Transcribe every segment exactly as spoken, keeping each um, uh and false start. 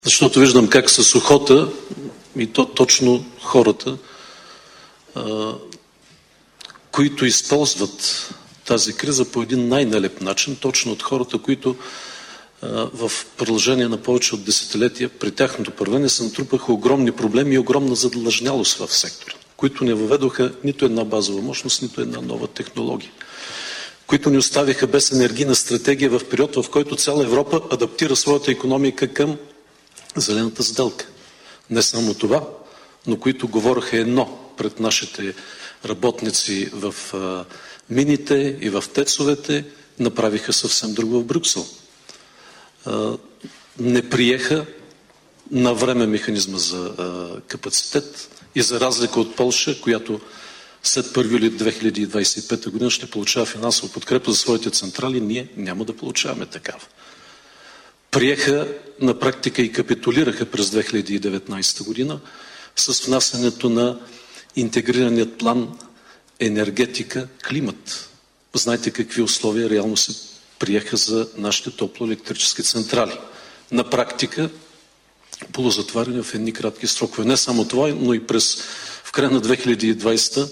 Защото виждам как с охота, и то точно хората, а, които използват тази криза по един най-нелеп начин, точно от хората, които а, в продължение на повече от десетилетия при тяхното правление се натрупаха огромни проблеми и огромна задлъжнялост в сектора, които не въведоха нито една базова мощност, нито една нова технология, които ни оставиха без енергийна стратегия в период, в който цяла Европа адаптира своята икономика към зелената сделка. Не само това, но които говореха едно пред нашите работници в а, мините и в тецовете, направиха съвсем друго в Брюксел. А, не приеха на време механизма за а, капацитет и за разлика от Полша, която след първи юли две хиляди двадесет и пета година ще получава финансова подкрепа за своите централи, ние няма да получаваме такава. Приеха на практика и капитулираха през две хиляди и деветнадесета година с внасянето на интегрираният план енергетика, климат. Знаете какви условия реално се приеха за нашите топлоелектрически централи. На практика полузатваряне в едни кратки срокове. Не само това, но и през в края на две хиляди и двадесета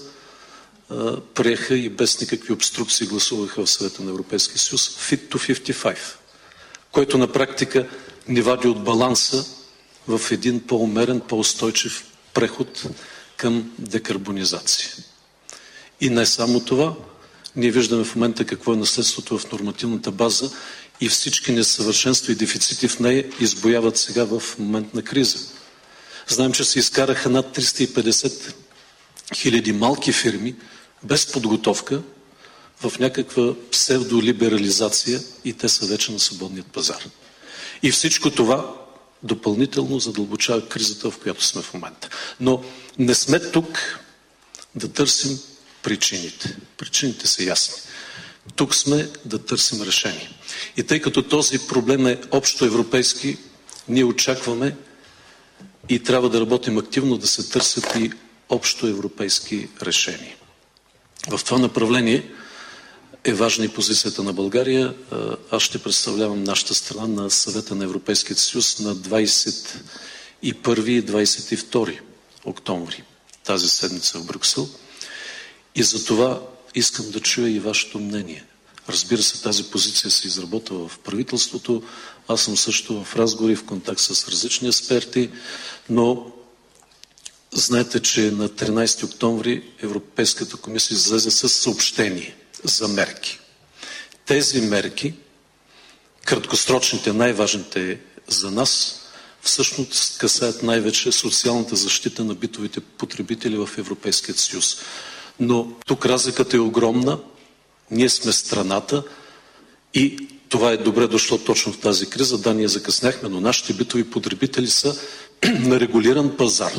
приеха и без никакви обструкции гласуваха в Съвета на Европейския съюз Fit to петдесет и пет, който на практика ни вади от баланса в един по-умерен, по-устойчив преход към декарбонизация. И не само това, ние виждаме в момента какво е наследството в нормативната база и всички несъвършенства и дефицити в нея избояват сега в момент на криза. Знаем, че се изкараха над триста и петдесет хиляди малки фирми без подготовка в някаква псевдолиберализация и те са вече на свободният пазар. И всичко това допълнително задълбочава кризата, в която сме в момента. Но не сме тук да търсим причините. Причините са ясни. Тук сме да търсим решение. И тъй като този проблем е общо европейски, ние очакваме и трябва да работим активно да се търсят и общо европейски решения. В това направление е важна и позицията на България. Аз ще представлявам нашата страна на Съвета на Европейския съюз на двадесет и първи и двадесет и втори октомври тази седмица в Брюксел. И за това искам да чуя и вашето мнение. Разбира се, тази позиция се изработва в правителството. Аз съм също в разговори, в контакт с различни експерти, но знаете, че на тринадесети октомври Европейската комисия излезе с съобщение за мерки. Тези мерки, краткосрочните, най-важните за нас, всъщност касаят най-вече социалната защита на битовите потребители в Европейския съюз. Но тук разликата е огромна. Ние сме страната и това е добре дошло точно в тази криза. Да, ние закъсняхме, но нашите битови потребители са на регулиран пазар.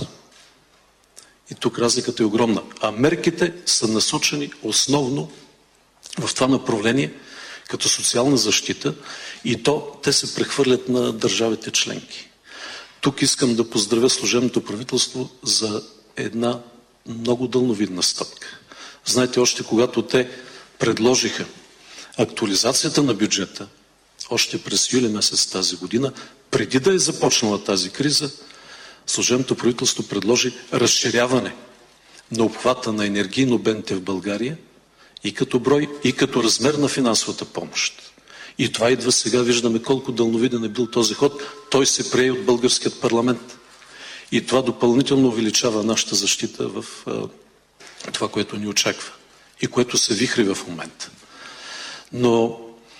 И тук разликата е огромна. А мерките са насочени основно в това направление като социална защита и то те се прехвърлят на държавите членки. Тук искам да поздравя служебното правителство за една много дълновидна стъпка. Знаете, още когато те предложиха актуализацията на бюджета, още през юли месец тази година, преди да е започнала тази криза, служебното правителство предложи разширяване на обхвата на енергийно бедните в България и като брой, и като размер на финансовата помощ. И това идва сега, виждаме колко дълновиден е бил този ход. Той се прие от българският парламент. И това допълнително увеличава нашата защита в а, това, което ни очаква и което се вихри в момента. Но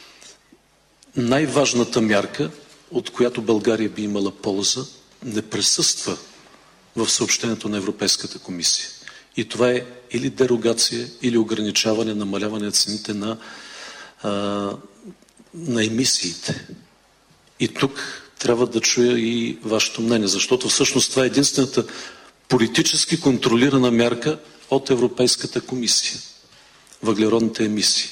най-важната мярка, от която България би имала полза, не присъства в съобщението на Европейската комисия. И това е или дерогация, или ограничаване, намаляване на цените на, а, на емисиите. И тук трябва да чуя и вашето мнение, защото всъщност това е единствената политически контролирана мярка от Европейската комисия. Въглеродните емисии.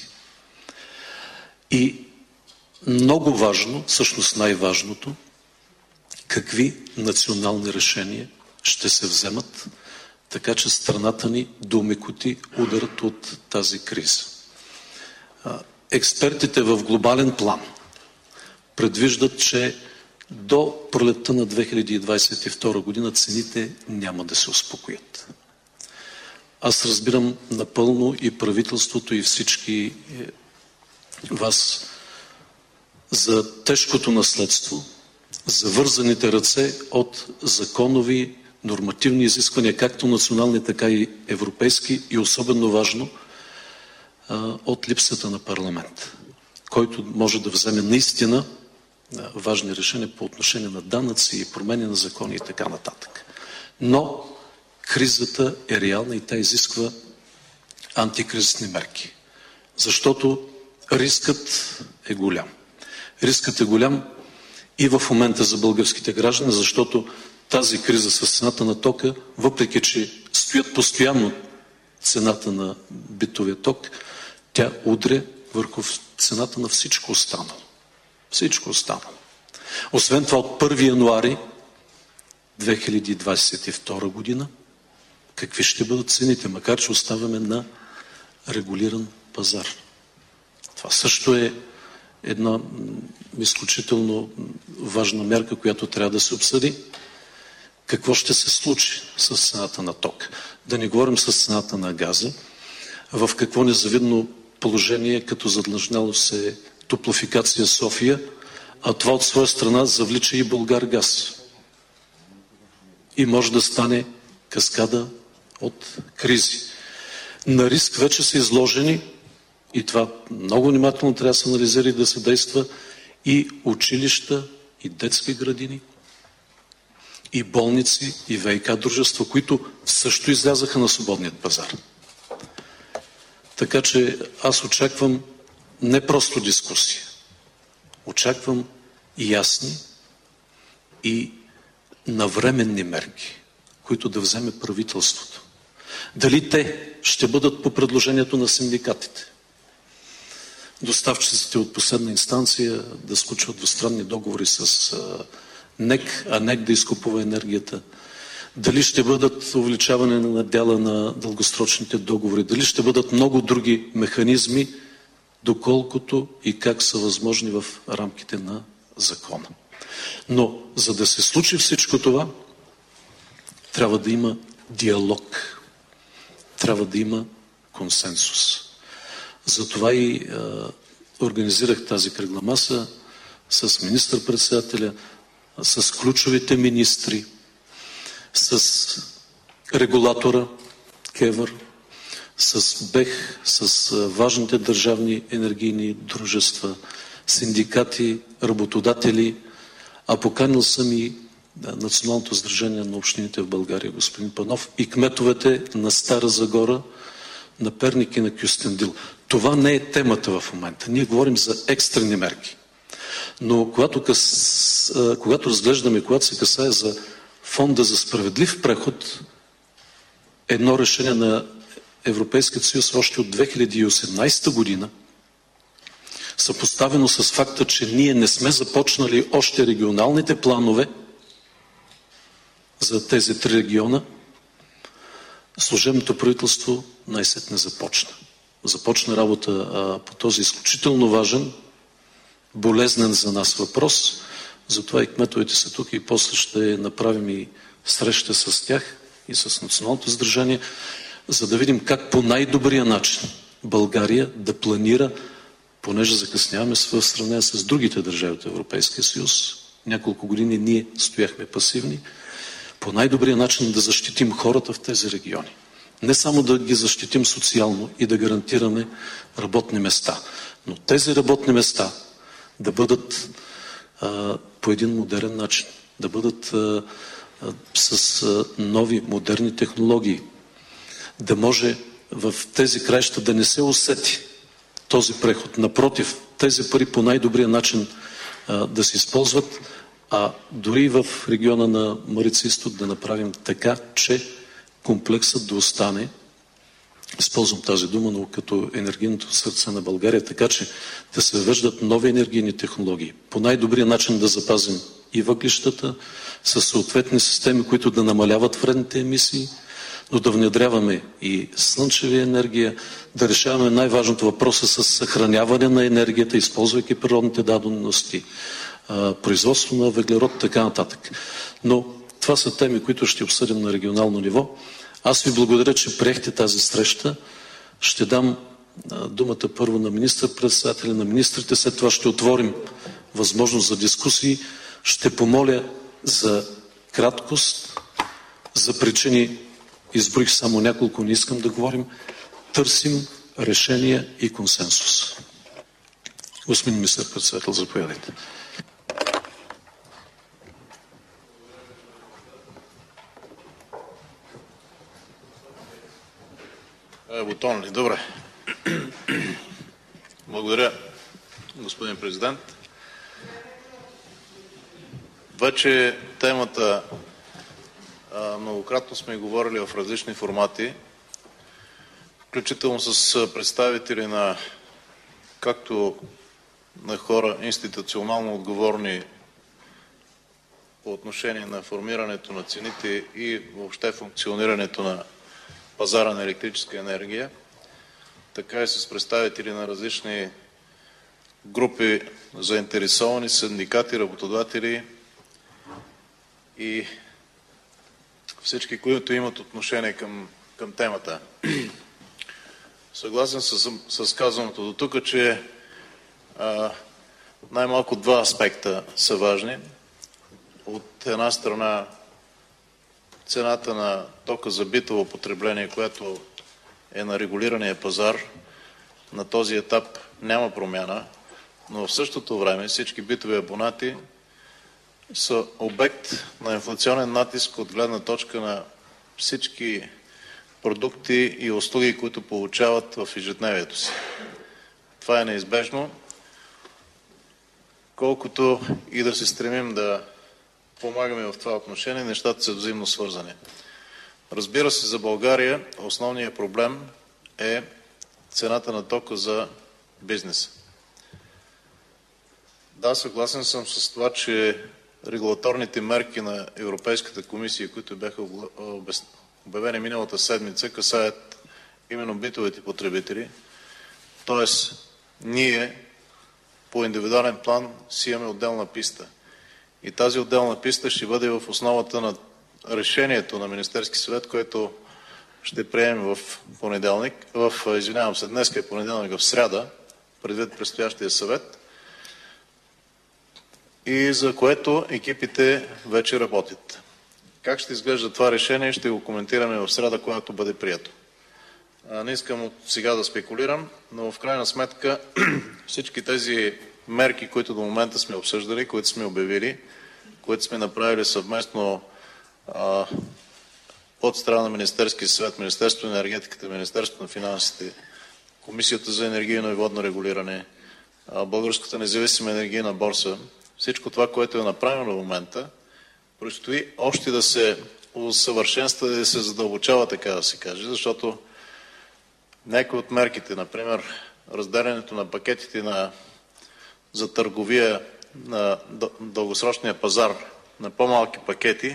И много важно, всъщност най-важното, какви национални решения ще се вземат, така че страната ни да омекоти ударът от тази криза. Експертите в глобален план предвиждат, че до пролетта на две хиляди двадесет и втора година цените няма да се успокоят. Аз разбирам напълно и правителството, и всички вас за тежкото наследство, за вързаните ръце от законови нормативни изисквания, както национални, така и европейски, и особено важно от липсата на парламент, който може да вземе наистина важни решения по отношение на данъци и промени на закони и така нататък. Но кризата е реална и тя изисква антикризисни мерки, защото рискът е голям. Рискът е голям и в момента за българските граждани, защото тази криза с цената на тока, въпреки че стоят постоянно цената на битовия ток, тя удря върху цената на всичко останало. Всичко останало. Освен това, от първи януари две хиляди двадесет и втора година, какви ще бъдат цените, макар че оставаме на регулиран пазар. Това също е една изключително важна мерка, която трябва да се обсъди. Какво ще се случи с цената на ток? Да не говорим с цената на газа. В какво незавидно положение, като задлъжняло се Топлофикация София, а това от своя страна завлича и Булгаргаз. И може да стане каскада от кризи. На риск вече са изложени, и това много внимателно трябва да се анализира и да се действа, и училища, и детски градини, и болници, и ВиК дружества, които също излязаха на свободният пазар. Така че аз очаквам не просто дискусия. Очаквам и ясни и навременни мерки, които да вземе правителството. Дали те ще бъдат по предложението на синдикатите? Доставчиците от последна инстанция да сключват двустранни договори с НЕК, а НЕК да изкупува енергията. Дали ще бъдат увеличаване на дяла на дългосрочните договори, дали ще бъдат много други механизми, доколкото и как са възможни в рамките на закона. Но за да се случи всичко това, трябва да има диалог, трябва да има консенсус. Затова и е, организирах тази кръгла маса с министър-председателя, с ключовите министри, с регулатора КЕВР, с БЕХ, с важните държавни енергийни дружества, синдикати, работодатели, а поканил съм и Националното сдружение на общините в България, господин Панов, и кметовете на Стара Загора, на Перник и на Кюстендил. Това не е темата в момента. Ние говорим за екстрени мерки. Но когато, къс... когато разглеждаме, когато се касае за Фонда за справедлив преход, едно решение на Европейския съюз още от две хиляди и осемнадесета година, съпоставено с факта, че ние не сме започнали още регионалните планове за тези три региона, служебното правителство най-сетне започна. Започна работа а, по този изключително важен, болезнен за нас въпрос. Затова и кметовете са тук и после ще направим и среща с тях и с Националното сдружение, за да видим как по най-добрия начин България да планира, понеже закъсняваме в сравнение с другите държави от Европейския съюз. Няколко години ние стояхме пасивни. По най-добрия начин да защитим хората в тези региони. Не само да ги защитим социално и да гарантираме работни места, но тези работни места да бъдат а, по един модерен начин, да бъдат а, а, с а, нови, модерни технологии, да може в тези краища да не се усети този преход. Напротив, тези пари по най-добрия начин а, да се използват, а дори в региона на Марица изток да направим така, че комплексът да остане, използвам тази дума, но като енергийното сърце на България, така че да се въвеждат нови енергийни технологии. По най-добрия начин да запазим и въглищата с съответни системи, които да намаляват вредните емисии, но да внедряваме и слънчева енергия, да решаваме най-важното въпроса с съхраняване на енергията, използвайки природните дадености, производство на въглерод и така нататък. Но това са теми, които ще обсъдим на регионално ниво. Аз ви благодаря, че приехте тази среща. Ще дам думата първо на министър-председателя, на министрите, след това ще отворим възможност за дискусии. Ще помоля за краткост, за причини, изброих само няколко, не искам да говорим. Търсим решение и консенсус. Господин министър-председател, заповядайте. Бутон ли? Добре. Благодаря, господин президент. Вече темата многократно сме говорили в различни формати, включително с представители на както на хора институционално отговорни по отношение на формирането на цените и въобще функционирането на пазара на електрическа енергия, така и с представители на различни групи заинтересовани, синдикати, работодатели и всички, които имат отношение към, към темата. Съгласен съм с казаното до тук, че най-малко два аспекта са важни. От една страна цената на тока за битово потребление, която е на регулирания пазар, на този етап няма промяна, но в същото време всички битови абонати са обект на инфлационен натиск от гледна точка на всички продукти и услуги, които получават в ежедневието си. Това е неизбежно. Колкото и да се стремим да помагаме в това отношение, нещата са взаимно свързани. Разбира се, за България основният проблем е цената на тока за бизнеса. Да, съгласен съм с това, че регулаторните мерки на Европейската комисия, които бяха обявени миналата седмица, касаят именно битовите потребители. Тоест, ние по индивидуален план си имаме отделна писта. И тази отделна писта ще бъде в основата на решението на Министерски съвет, което ще приемем в понеделник, в, извинявам се, днес е понеделник, в сряда, предвид предстоящия съвет, и за което екипите вече работят. Как ще изглежда това решение, ще го коментираме в сряда, когато бъде прието. Не искам от сега да спекулирам, но в крайна сметка всички тези мерки, които до момента сме обсъждали, които сме обявили, които сме направили съвместно а, от страна на Министерския съвет, Министерството на енергетиката, Министерството на финансите, Комисията за енергийно и водно регулиране, а, Българската независима енергийна борса, всичко това, което е направено в момента, предстои още да се усъвършенства и да се задълбочава, така да се каже, защото някои от мерките, например, разделянето на пакетите на, за търговия на дългосрочния пазар на по-малки пакети,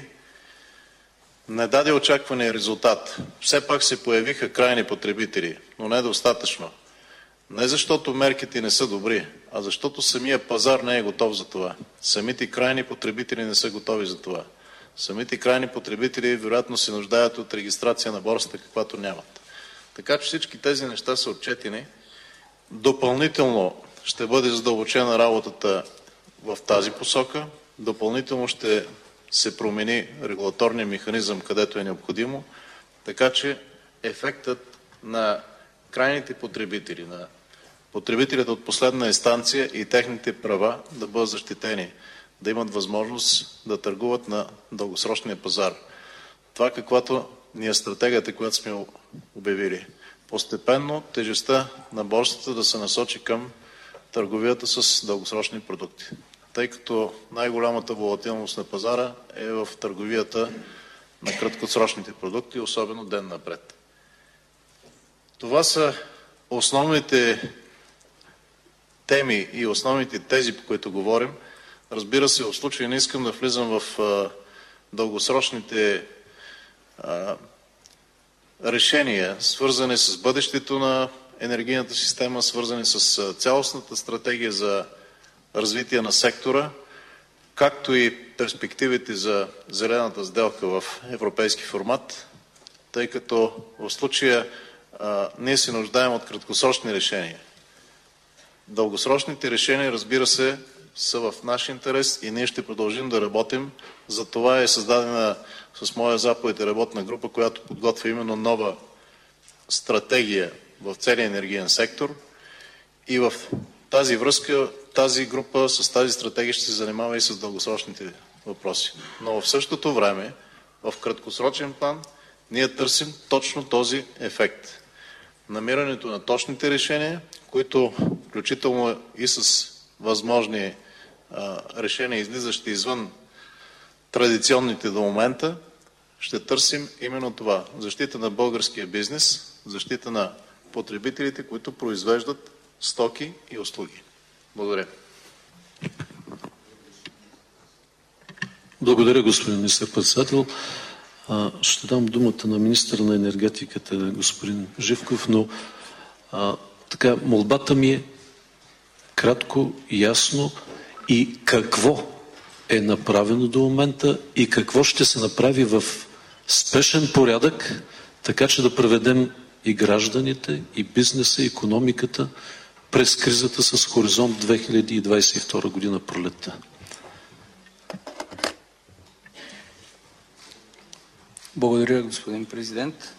не даде очаквания резултат. Все пак се появиха крайни потребители, но не достатъчно. Не защото мерките не са добри, а защото самия пазар не е готов за това. Самите крайни потребители не са готови за това. Самите крайни потребители вероятно се нуждаят от регистрация на борсата, каквато нямат. Така че всички тези неща са отчетени. Допълнително ще бъде задълбочена работата в тази посока. Допълнително ще се промени регулаторния механизъм, където е необходимо, така че ефектът на крайните потребители, на потребителите от последна инстанция и техните права да бъдат защитени, да имат възможност да търгуват на дългосрочния пазар. Това каквато ни е стратегията, която сме обявили. Постепенно тежестта на борсата да се насочи към търговията с дългосрочни продукти, тъй като най-голямата волатилност на пазара е в търговията на краткосрочните продукти, особено ден напред. Това са основните теми и основните тези, по които говорим. Разбира се, в случая не искам да влизам в а, дългосрочните а, решения, свързани с бъдещето на енергийната система, свързани с цялостната стратегия за развитие на сектора, както и перспективите за зелената сделка в европейски формат, тъй като в случая а, ние се нуждаем от краткосрочни решения. Дългосрочните решения, разбира се, са в наш интерес и ние ще продължим да работим. За това е създадена с моя заповед работна група, която подготвя именно нова стратегия в целия енергиен сектор. И в тази връзка, тази група с тази стратегия ще се занимава и с дългосрочните въпроси. Но в същото време, в краткосрочен план, ние търсим точно този ефект. Намирането на точните решения, които включително и с възможни а, решения, излизащи извън традиционните до момента, ще търсим именно това. Защита на българския бизнес, защита на потребителите, които произвеждат стоки и услуги. Благодаря. Благодаря, господин министър-председател. Ще дам думата на министъра на енергетиката, господин Живков, но а, така, молбата ми е кратко, ясно и какво е направено до момента и какво ще се направи в спешен порядък, така че да преведем и гражданите, и бизнеса, и икономиката през кризата с хоризонт две хиляди двадесет и втора година пролетта. Благодаря, господин президент.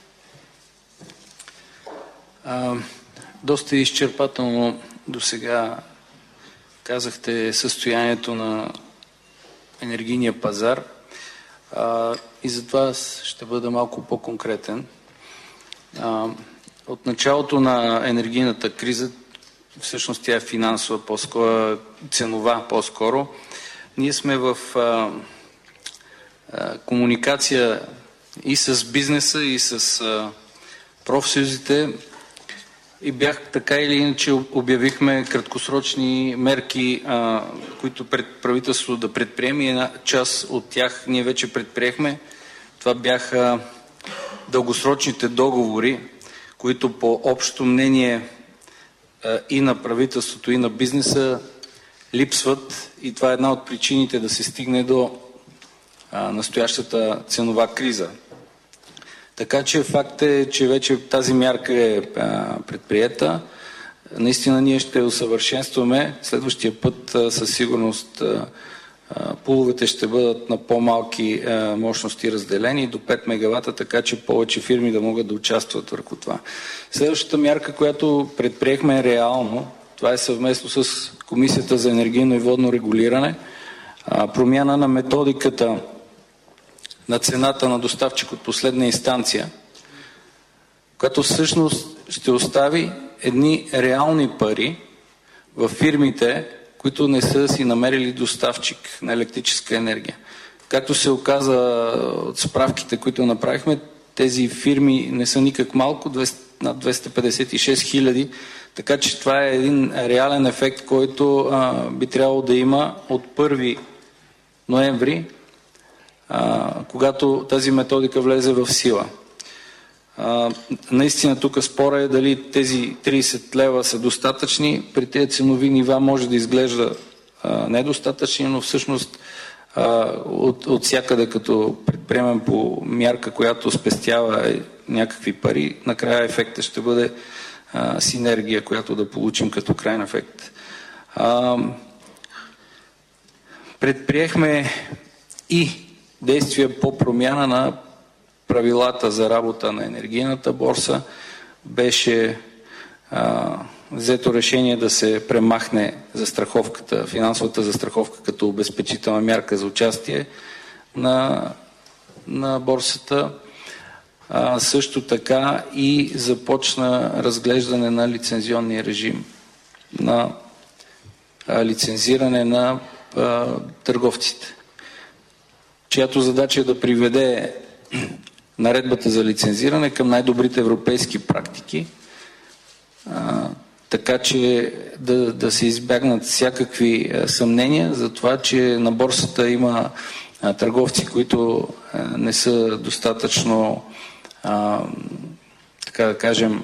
А, доста изчерпателно до сега казахте състоянието на енергийния пазар а, и затова ще бъда малко по-конкретен. А, от началото на енергийната криза, всъщност тя е финансова, по-скоро, ценова по-скоро, ние сме в а, а, комуникация и с бизнеса, и с а, профсъюзите и бях така или иначе обявихме краткосрочни мерки, а, които пред правителството да предприеме и една част от тях ние вече предприехме. Това бяха дългосрочните договори, които по общо мнение а, и на правителството, и на бизнеса липсват и това е една от причините да се стигне до а, настоящата ценова криза. Така че факт е, че вече тази мярка е а, предприета. Наистина ние ще усъвършенстваме. Следващия път а, със сигурност а, а, пуловете ще бъдат на по-малки а, мощности разделени до пет мегавата, така че повече фирми да могат да участват върху това. Следващата мярка, която предприехме е реално. Това е съвместно с Комисията за енергийно и водно регулиране. А, промяна на методиката на цената на доставчик от последна инстанция, която всъщност ще остави едни реални пари в фирмите, които не са си намерили доставчик на електрическа енергия. Както се оказа от справките, които направихме, тези фирми не са никак малко, над двеста петдесет и шест хиляди, така че това е един реален ефект, който а, би трябвало да има от първи ноември, А, когато тази методика влезе в сила. А, наистина тук спора е дали тези тридесет лева са достатъчни. При тези ценови нива може да изглежда а, недостатъчни, но всъщност а, от, от всякъде като предприемем по мярка, която спестява някакви пари, накрая ефектът ще бъде а, синергия, която да получим като крайен ефект. А, предприехме и действия по промяна на правилата за работа на енергийната борса. Беше а, взето решение да се премахне застраховката, финансовата застраховка като обезпечителна мярка за участие на, на борсата. А, също така и започна разглеждане на лицензионния режим, на а, лицензиране на а, търговците, чиято задача е да приведе наредбата за лицензиране към най-добрите европейски практики, а, така че да, да се избягнат всякакви а, съмнения за това, че на борсата има а, търговци, които а, не са достатъчно, а, така да кажем,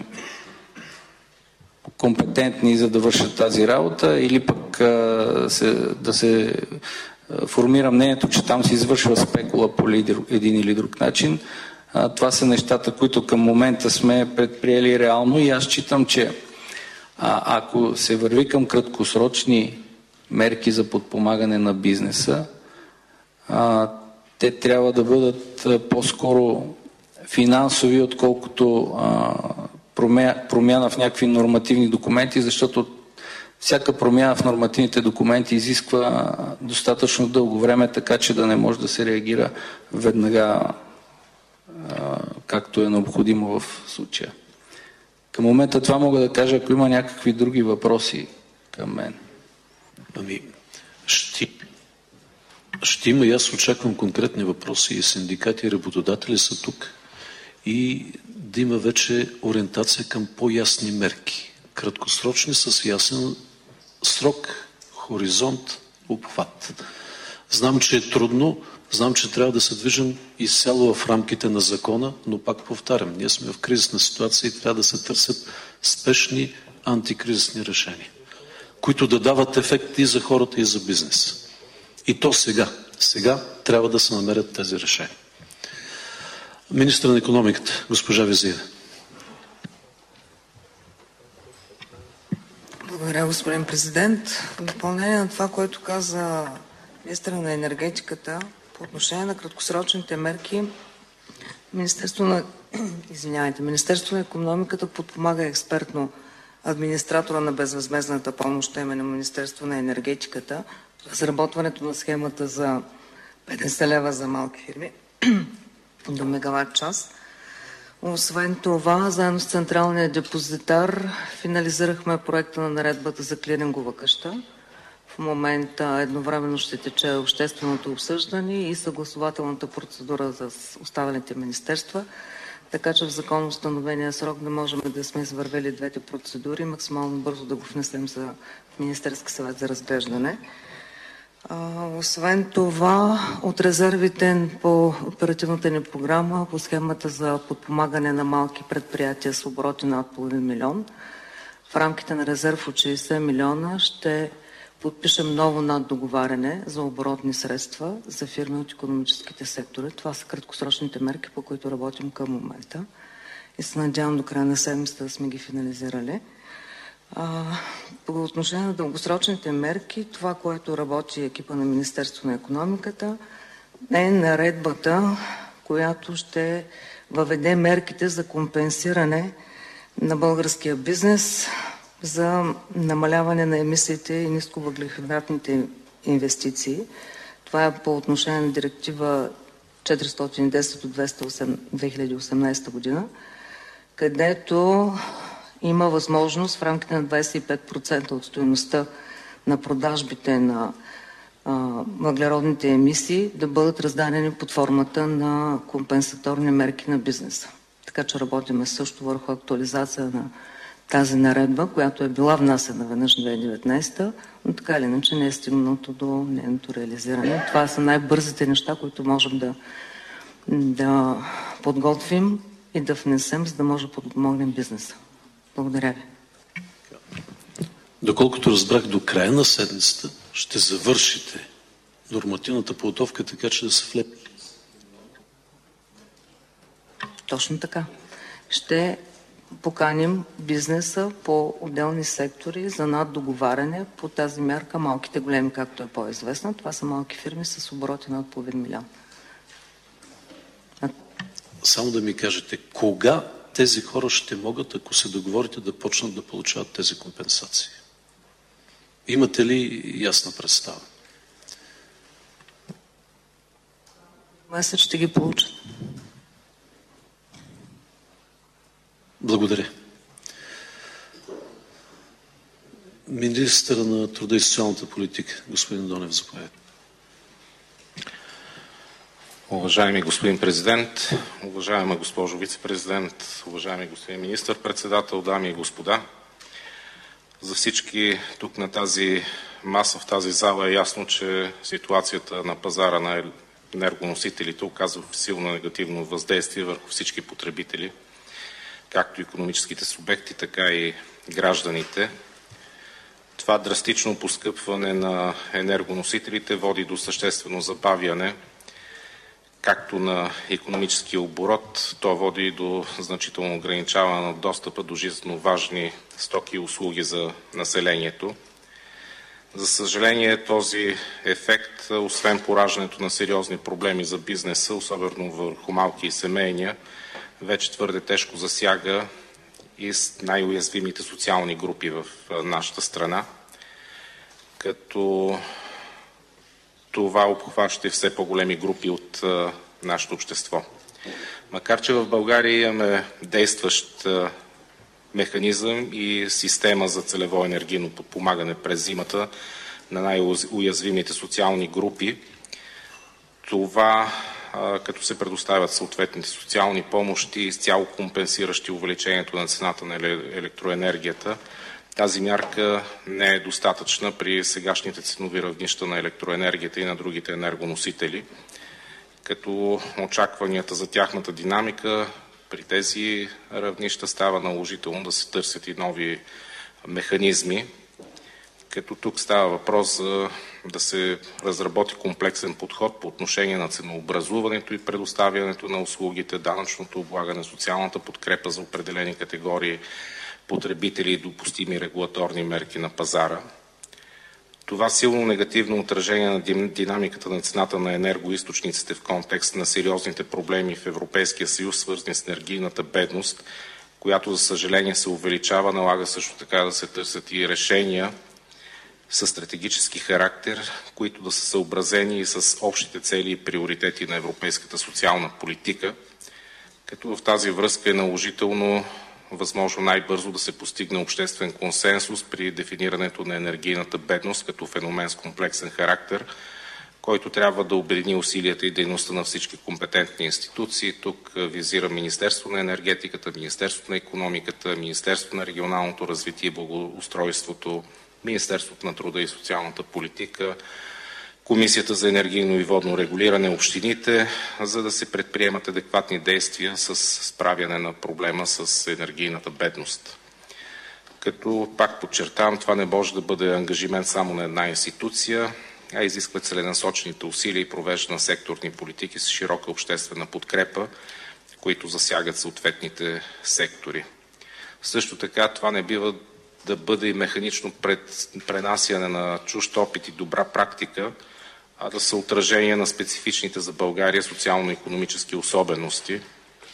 компетентни за да вършат тази работа или пък а, се, да се формира мнението, че там се извършва спекула по един или друг начин. Това са нещата, които към момента сме предприели реално и аз считам, че а, ако се върви към краткосрочни мерки за подпомагане на бизнеса, а, те трябва да бъдат по-скоро финансови, отколкото а, промя, промяна в някакви нормативни документи, защото всяка промяна в нормативните документи изисква достатъчно дълго време, така че да не може да се реагира веднага, а, както е необходимо в случая. Към момента това мога да кажа, ако има някакви други въпроси към мен. Ами, ще, ще има и аз очаквам конкретни въпроси и синдикати и работодатели са тук и да има вече ориентация към по-ясни мерки. Краткосрочни с ясен срок, хоризонт, обхват. Знам, че е трудно, знам, че трябва да се движим изцяло в рамките на закона, но пак повтарям, ние сме в кризисна ситуация и трябва да се търсят спешни антикризисни решения, които да дават ефект и за хората, и за бизнес. И то сега. Сега трябва да се намерят тези решения. Министър на икономиката, госпожа Везиева. Благодаря, господин президент. В допълнение на това, което каза министъра на енергетиката, по отношение на краткосрочните мерки, Министерство на, извинявайте, Министерство на икономиката подпомага експертно администратора на безвъзмездната помощ, именно Министерство на енергетиката, разработването на схемата за петдесет лева за малки фирми до мегаватт час. Освен това, заедно с Централния депозитар финализирахме проекта на наредбата за клирингова къща. В момента едновременно ще тече общественото обсъждане и съгласувателната процедура за останалите министерства, така че в законоустановения срок да можем да сме извървели двете процедури, максимално бързо да го внесем за Министерски съвет за разглеждане. Освен това, от резервите по оперативната ни програма, по схемата за подпомагане на малки предприятия с обороти над половин милион, в рамките на резерв от шейсет милиона ще подпишем ново наддоговаряне за оборотни средства за фирми от икономическите сектори. Това са краткосрочните мерки, по които работим към момента и се надявам до края на седмицата да сме ги финализирали. По отношение на дългосрочните мерки, това, което работи екипа на Министерство на икономиката, е наредбата, която ще въведе мерките за компенсиране на българския бизнес за намаляване на емисиите и нисковъглехидратните инвестиции. Това е по отношение на директива четиристотин и десет от две хиляди и осемнадесета година, където има възможност в рамките на двадесет и пет процента от стойността на продажбите на а, въглеродните емисии да бъдат раздадени под формата на компенсаторни мерки на бизнеса. Така че работиме също върху актуализация на тази наредба, която е била внасена веднъж в две хиляди и деветнадесета, но така или иначе не е стигнато до нейното реализиране. Това са най-бързите неща, които можем да, да подготвим и да внесем, за да може да подпомогнем бизнеса. Благодаря ви. Доколкото разбрах, до края на седмицата ще завършите нормативната подготовка, така че да се влепи. Точно така. Ще поканим бизнеса по отделни сектори за наддоговаряне по тази мярка малките големи, както е по-известна. Това са малки фирми с обороти над половин милион. Само да ми кажете, кога тези хора ще могат, ако се договорите, да почнат да получават тези компенсации? Имате ли ясна представа? Месец ще ги получат. Благодаря. Министър на труда и социалната политика, господин Донев, заповядайте. Уважаеми господин президент, уважаема госпожо вице-президент, уважаеми господин министър-председател, дами и господа, за всички тук на тази маса, в тази зала е ясно, че ситуацията на пазара на енергоносителите оказва силно негативно въздействие върху всички потребители, както икономическите субекти, така и гражданите. Това драстично поскъпване на енергоносителите води до съществено забавяне както на икономическия оборот, то води и до значително ограничаване на достъпа до жизненно важни стоки и услуги за населението. За съжаление, този ефект, освен пораждането на сериозни проблеми за бизнеса, особено върху малки и семейния, вече твърде тежко засяга и най-уязвимите социални групи в нашата страна, като това обхваща все по-големи групи от нашето общество. Макар че в България имаме действащ механизъм и система за целево енергийно подпомагане през зимата на най-уязвимите социални групи, това, като се предоставят съответните социални помощи, изцяло компенсиращи увеличението на цената на електроенергията, тази мярка не е достатъчна при сегашните ценови равнища на електроенергията и на другите енергоносители, като очакванията за тяхната динамика при тези равнища става наложително да се търсят и нови механизми, като тук става въпрос за да се разработи комплексен подход по отношение на ценообразуването и предоставянето на услугите, данъчното облагане, социалната подкрепа за определени категории потребители и допустими регулаторни мерки на пазара. Това силно негативно отражение на динамиката на цената на енергоизточниците в контекст на сериозните проблеми в Европейския съюз, свързани с енергийната бедност, която за съжаление се увеличава, налага също така да се търсят и решения със стратегически характер, които да са съобразени и с общите цели и приоритети на европейската социална политика, като в тази връзка е наложително възможно най-бързо да се постигне обществен консенсус при дефинирането на енергийната бедност като феномен с комплексен характер, който трябва да обедини усилията и дейността на всички компетентни институции. Тук визирам Министерство на енергетиката, Министерство на икономиката, Министерство на регионалното развитие и благоустройството, Министерството на труда и социалната политика, Комисията за енергийно и водно регулиране, общините, за да се предприемат адекватни действия с справяне на проблема с енергийната бедност. Като, пак подчертавам, това не може да бъде ангажимент само на една институция, а изисква целенасочените усилия и провеждане на секторни политики с широка обществена подкрепа, които засягат съответните сектори. Също така, това не бива да бъде и механично пред, пренасяне на чужд опит и добра практика, а да са отражения на специфичните за България социално-икономически особености.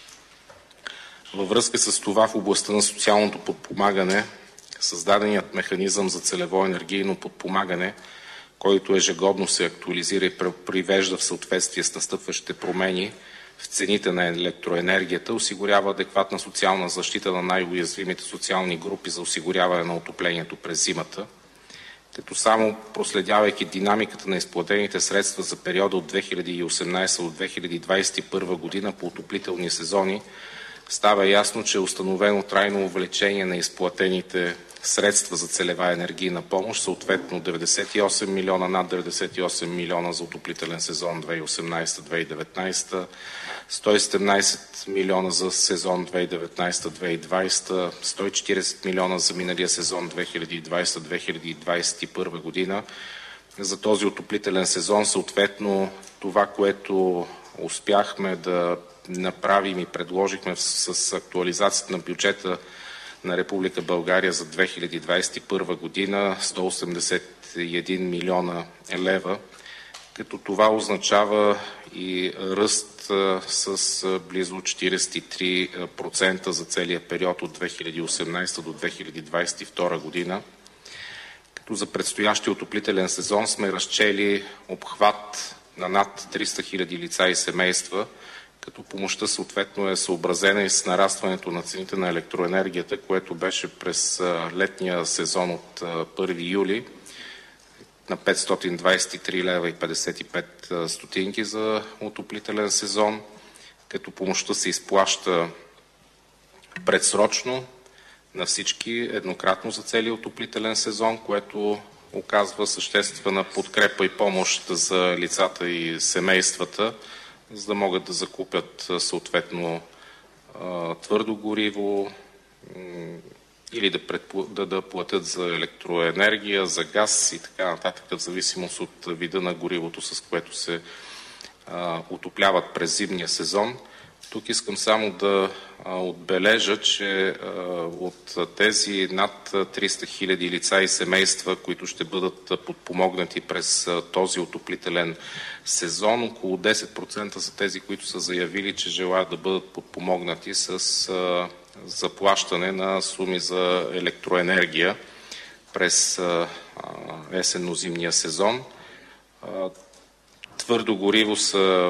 Във връзка с това в областта на социалното подпомагане, създаденият механизъм за целево енергийно подпомагане, който ежегодно се актуализира и привежда в съответствие с настъпващите промени в цените на електроенергията, осигурява адекватна социална защита на най-уязвимите социални групи за осигуряване на отоплението през зимата, като само проследявайки динамиката на изплатените средства за периода от две хиляди и осемнадесета до две хиляди двадесет и първа година по отоплителни сезони, става ясно, че е установено трайно увеличение на изплатените средства за целева енергийна помощ, съответно деветдесет и осем милиона, над деветдесет и осем милиона за отоплителен сезон две хиляди и осемнадесета - две хиляди и деветнадесета, сто и седемнадесет милиона за сезон две хиляди и деветнадесета - две хиляди и двадесета, сто и четиридесет милиона за миналия сезон две хиляди и двадесета - две хиляди и двадесет и първа година. За този отоплителен сезон съответно това, което успяхме да направим и предложихме с актуализацията на бюджета на Република България за две хиляди двадесет и първа година сто осемдесет и един милиона лева, като това означава и ръст с близо четиридесет и три процента за целия период от две хиляди и осемнадесета до две хиляди двадесет и втора година. Като за предстоящия отоплителен сезон сме разчели обхват на над триста хиляди лица и семейства, като помощта съответно е съобразена и с нарастването на цените на електроенергията, което беше през летния сезон от първи юли на петстотин двадесет и три лева и петдесет и пет стотинки за отоплителен сезон, като помощта се изплаща предсрочно на всички еднократно за целия отоплителен сезон, което оказва съществена подкрепа и помощ за лицата и семействата, за да могат да закупят съответно твърдо гориво, или да, предпо... да, да платят за електроенергия, за газ и така нататък, в зависимост от вида на горивото, с което се а, отопляват през зимния сезон. Тук искам само да а, отбележа, че а, от тези над триста хиляди лица и семейства, които ще бъдат подпомогнати през а, този отоплителен сезон, около десет процента са тези, които са заявили, че желаят да бъдат подпомогнати с а, заплащане на суми за електроенергия през а, есенно-зимния сезон. А, твърдо гориво са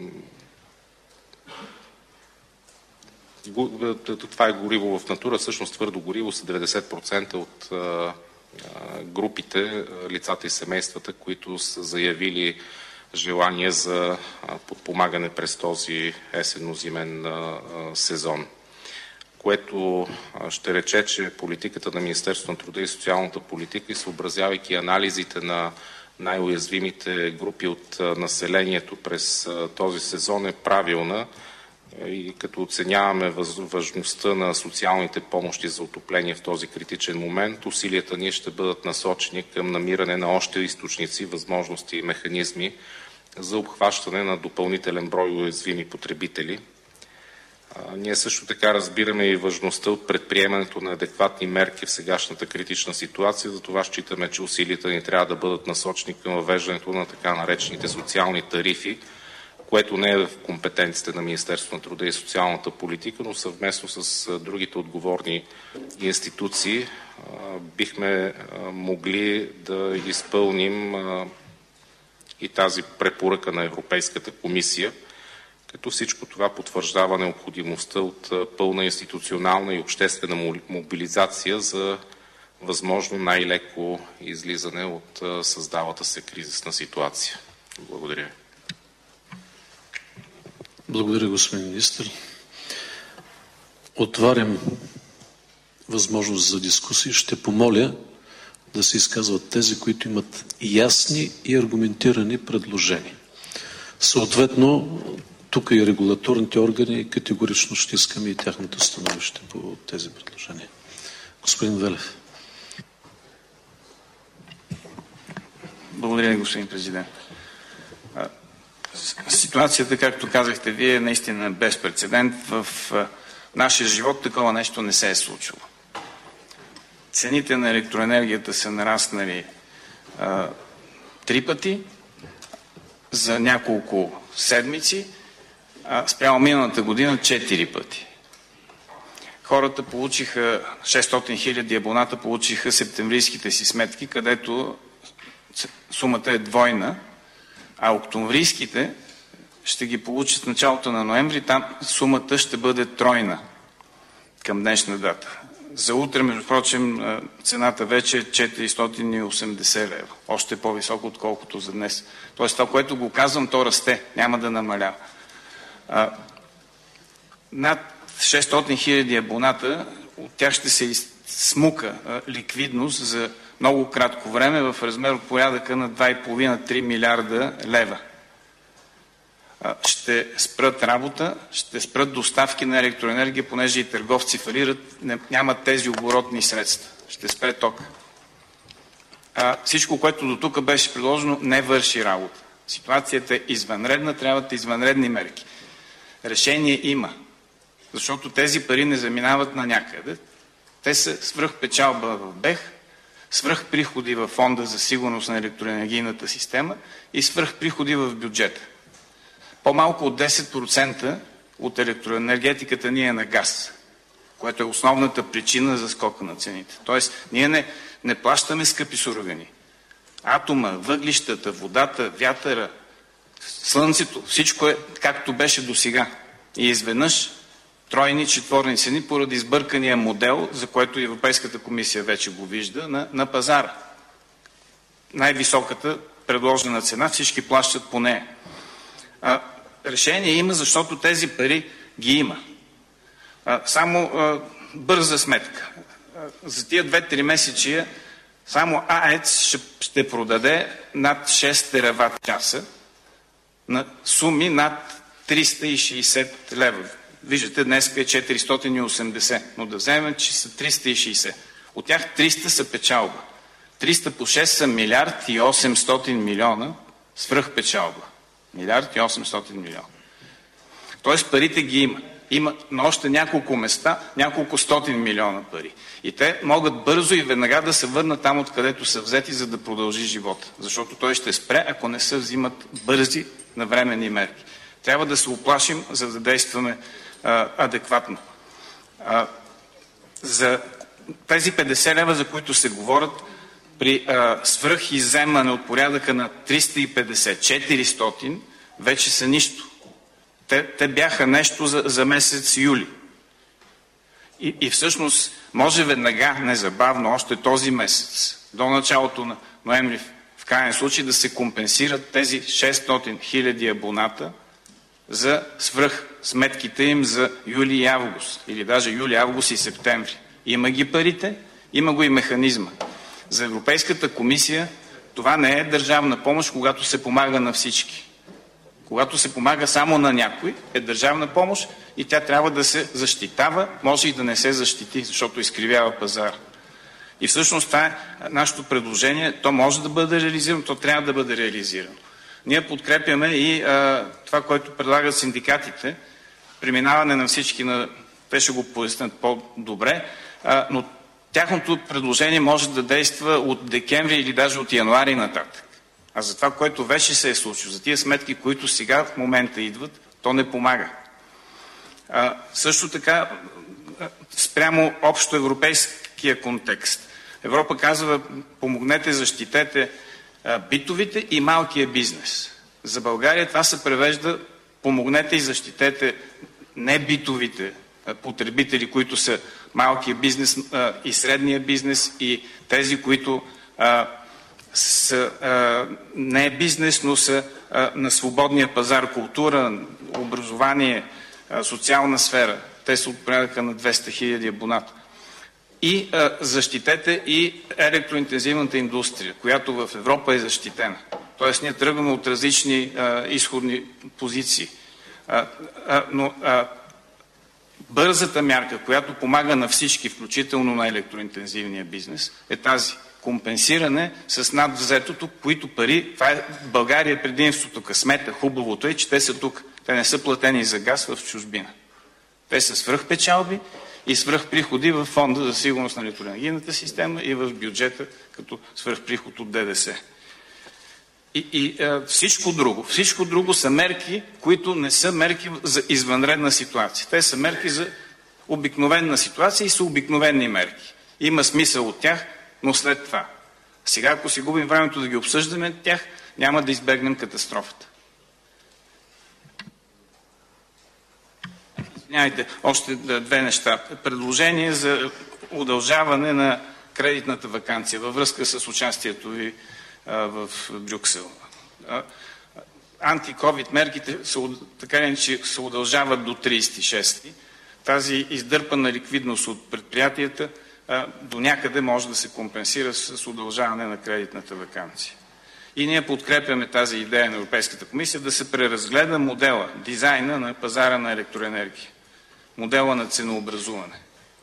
Това е гориво в натура, всъщност твърдо гориво са деветдесет процента от а, групите, лицата и семействата, които са заявили желание за подпомагане през този есенно-зимен сезон. Което ще рече, че политиката на Министерството на труда и социалната политика, и съобразявайки анализите на най-уязвимите групи от населението през този сезон, е правилна, и като оценяваме важността на социалните помощи за отопление в този критичен момент, усилията ни ще бъдат насочени към намиране на още източници, възможности и механизми за обхващане на допълнителен брой уязвими потребители. Ние също така разбираме и важността от предприемането на адекватни мерки в сегашната критична ситуация, затова считаме, че усилията ни трябва да бъдат насочени към въвеждането на така наречените социални тарифи, което не е в компетенциите на Министерството на труда и социалната политика, но съвместно с другите отговорни институции бихме могли да изпълним и тази препоръка на Европейската комисия, като всичко това потвърждава необходимостта от пълна институционална и обществена мобилизация за възможно най-леко излизане от създалата се кризисна ситуация. Благодаря. Благодаря, господин министър. Отварям възможност за дискусии. Ще помоля да се изказват тези, които имат ясни и аргументирани предложения. Съответно, тук и регулаторните органи категорично ще искаме и тяхното становище по тези предложения. Господин Велев. Благодаря, господин президент. Ситуацията, както казахте вие, е наистина безпрецедент. В нашия живот такова нещо не се е случило. Цените на електроенергията са нараснали а, три пъти за няколко седмици, а спрямо миналата година четири пъти. Хората получиха, шестстотин хиляди абоната получиха септемврийските си сметки, където сумата е двойна, а октомврийските ще ги получат в началото на ноември, там сумата ще бъде тройна към днешна дата. За утре, между прочим, цената вече е четиристотин и осемдесет лева. Още по-високо, отколкото за днес. Тоест, това, което го казвам, то расте, няма да намалява. А, над шестстотин хиляди абоната, от тях ще се смука а, ликвидност за много кратко време в размер от порядъка на два и половина до три милиарда лева. Ще спрат работа, ще спрат доставки на електроенергия, понеже и търговци фалират, нямат тези оборотни средства. Ще спре тока. Всичко, което до тук беше предложено, не върши работа. Ситуацията е извънредна, трябват извънредни мерки. Решение има, защото тези пари не заминават на някъде. Те са свръхпечалба в БЕХ, свръхприходи в фонда за сигурност на електроенергийната система и свръхприходи в бюджета. По-малко от десет процента от електроенергетиката ни е на газ, което е основната причина за скока на цените. Тоест, ние не, не плащаме скъпи суровини. Атома, въглищата, водата, вятъра, слънцето, всичко е както беше до сега. И изведнъж тройни, четворни цени поради сбъркания модел, за който Европейската комисия вече го вижда, на, на пазара. Най-високата предложена цена, всички плащат по нея. А, решение има, защото тези пари ги има. А, само а, бърза сметка. А, за тия две-три месечия само АЕЦ ще, ще продаде над шест тераватт часа на суми над триста и шейсет лева. виждате, днес е четиристотин и осемдесет, но да вземем, че са триста и шейсет. От тях триста са печалба. триста по шест са милиард и осемстотин милиона свръхпечалба. Милиард и осемстотин милиона. Тоест парите ги има. Има на още няколко места, няколко стотин милиона пари. И те могат бързо и веднага да се върнат там, откъдето са взети, за да продължи живота. Защото той ще спре, ако не се взимат бързи, навременни мерки. Трябва да се уплашим, за да действаме а, адекватно. А, за тези петдесет лева, за които се говорят, при а, свръхиземане от порядъка на триста и петдесет, четиристотин, вече са нищо. Те, те бяха нещо за, за месец юли. И, и всъщност може веднага, незабавно, още този месец, до началото на ноември, в крайен случай да се компенсират тези шестстотин хиляди абоната за свръх сметките им за юли и август. Или даже юли, август и септември. Има ги парите, има го и механизма. За Европейската комисия това не е държавна помощ, когато се помага на всички. Когато се помага само на някой, е държавна помощ и тя трябва да се защитава, може и да не се защити, защото изкривява пазар. И всъщност това е нашето предложение. То може да бъде реализирано, то трябва да бъде реализирано. Ние подкрепяме и а, това, което предлагат синдикатите, преминаване на всички на... Те ще го пояснят по-добре, а, но тяхното предложение може да действа от декември или даже от януари нататък. А за това, което вече се е случило, за тия сметки, които сега в момента идват, то не помага. А, също така, спрямо общо европейския контекст. Европа казва, помогнете, защитете а, битовите и малкия бизнес. За България това се превежда, помогнете и защитете не битовите а, потребители, които са малкия бизнес а, и средния бизнес и тези, които а, са, а, не е бизнес, но са а, на свободния пазар, култура, образование, а, социална сфера. Те са от порядъка на двеста хиляди абоната. И а, защитете и електроинтензивната индустрия, която в Европа е защитена. Тоест ние тръгваме от различни а, изходни позиции. А, а, но а, бързата мярка, която помага на всички, включително на електроинтензивния бизнес, е тази. Компенсиране с надвзетото, които пари, това е България е предимството, късмета, хубавото е, че те са тук. Те не са платени за газ в чужбина. Те са свръхпечалби и свръхприходи в фонда за сигурност на електроенергийната система и в бюджета като свръхприход от ДДС. И, и а, всичко друго. Всичко друго са мерки, които не са мерки за извънредна ситуация. Те са мерки за обикновена ситуация и са обикновени мерки. Има смисъл от тях, но след това. Сега, ако си губим времето да ги обсъждаме тях, няма да избегнем катастрофата. Извинявайте, още две неща. Предложение за удължаване на кредитната ваканция във връзка с участието ви а, в Брюксел. А, антиковид мерките са, така ли, че се удължават до тридесет и шести. Тази издърпана ликвидност от предприятията до някъде може да се компенсира с удължаване на кредитната ваканция. И ние подкрепяме тази идея на Европейската комисия да се преразгледа модела, дизайна на пазара на електроенергия, модела на ценообразуване.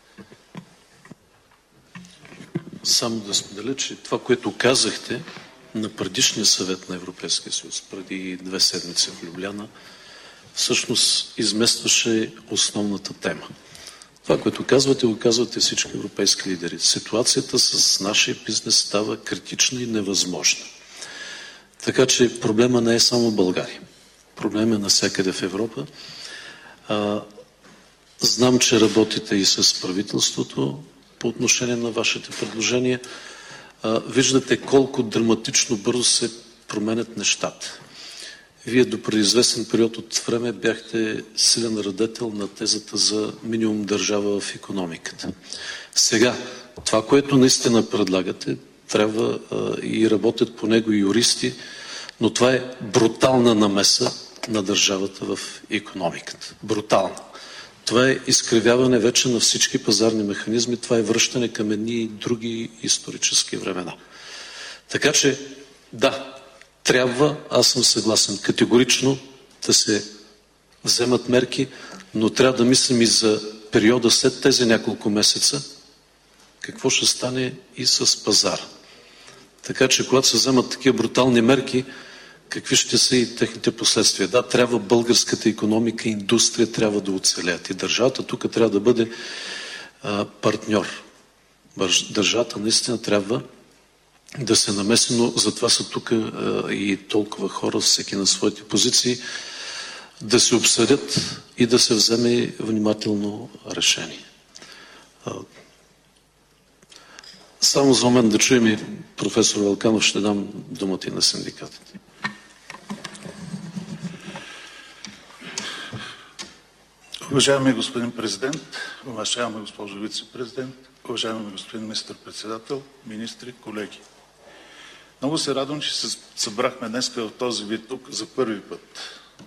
Само да споделя, че това, което казахте на предишния съвет на Европейския съюз, преди две седмици в Любляна, всъщност изместваше основната тема. Това, което казвате, го казвате всички европейски лидери. Ситуацията с нашия бизнес става критична и невъзможна. Така че проблема не е само България. Проблема е навсякъде в Европа. А, знам, че работите и с правителството по отношение на вашите предложения. А, виждате колко драматично бързо се променят нещата. Вие до преизвестен период от време бяхте силен радетел на тезата за минимум държава в икономиката. Сега, това, което наистина предлагате, трябва а, и работят по него и юристи, но това е брутална намеса на държавата в икономиката. Брутална. Това е изкривяване вече на всички пазарни механизми, това е връщане към едни други исторически времена. Така че, да, трябва, аз съм съгласен, категорично да се вземат мерки, но трябва да мислим и за периода след тези няколко месеца, какво ще стане и с пазара. Така че, когато се вземат такива брутални мерки, какви ще са и техните последствия? Да, трябва българската икономика, индустрия трябва да оцелят. И държавата тук трябва да бъде а, партньор. Държавата наистина трябва да се намеси, но затова са тук а, и толкова хора, всеки на своите позиции, да се обсъдят и да се вземе внимателно решение. А, само за момент да чуем и професор Вълканов, ще дам думата и на синдикатите. Уважаеми господин президент, уважаема госпожо вице-президент, уважаеми господин министър-председател, министри, колеги. Много се радвам, че се събрахме днес в този вид тук за първи път.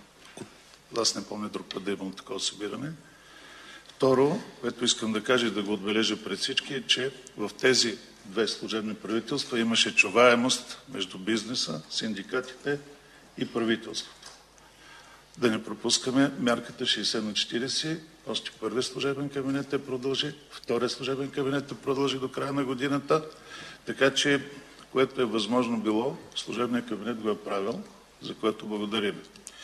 Аз не помня друг път да имам такова събиране. Второ, което искам да кажа и да го отбележа пред всички, е, че в тези две служебни правителства имаше чуваемост между бизнеса, синдикатите и правителството. Да не пропускаме мярката шейсет на четирийсет, още първият служебен кабинет е продължи, вторият служебен кабинет е продължи до края на годината, така че, което е възможно било, служебният кабинет го е правил, за което благодарим.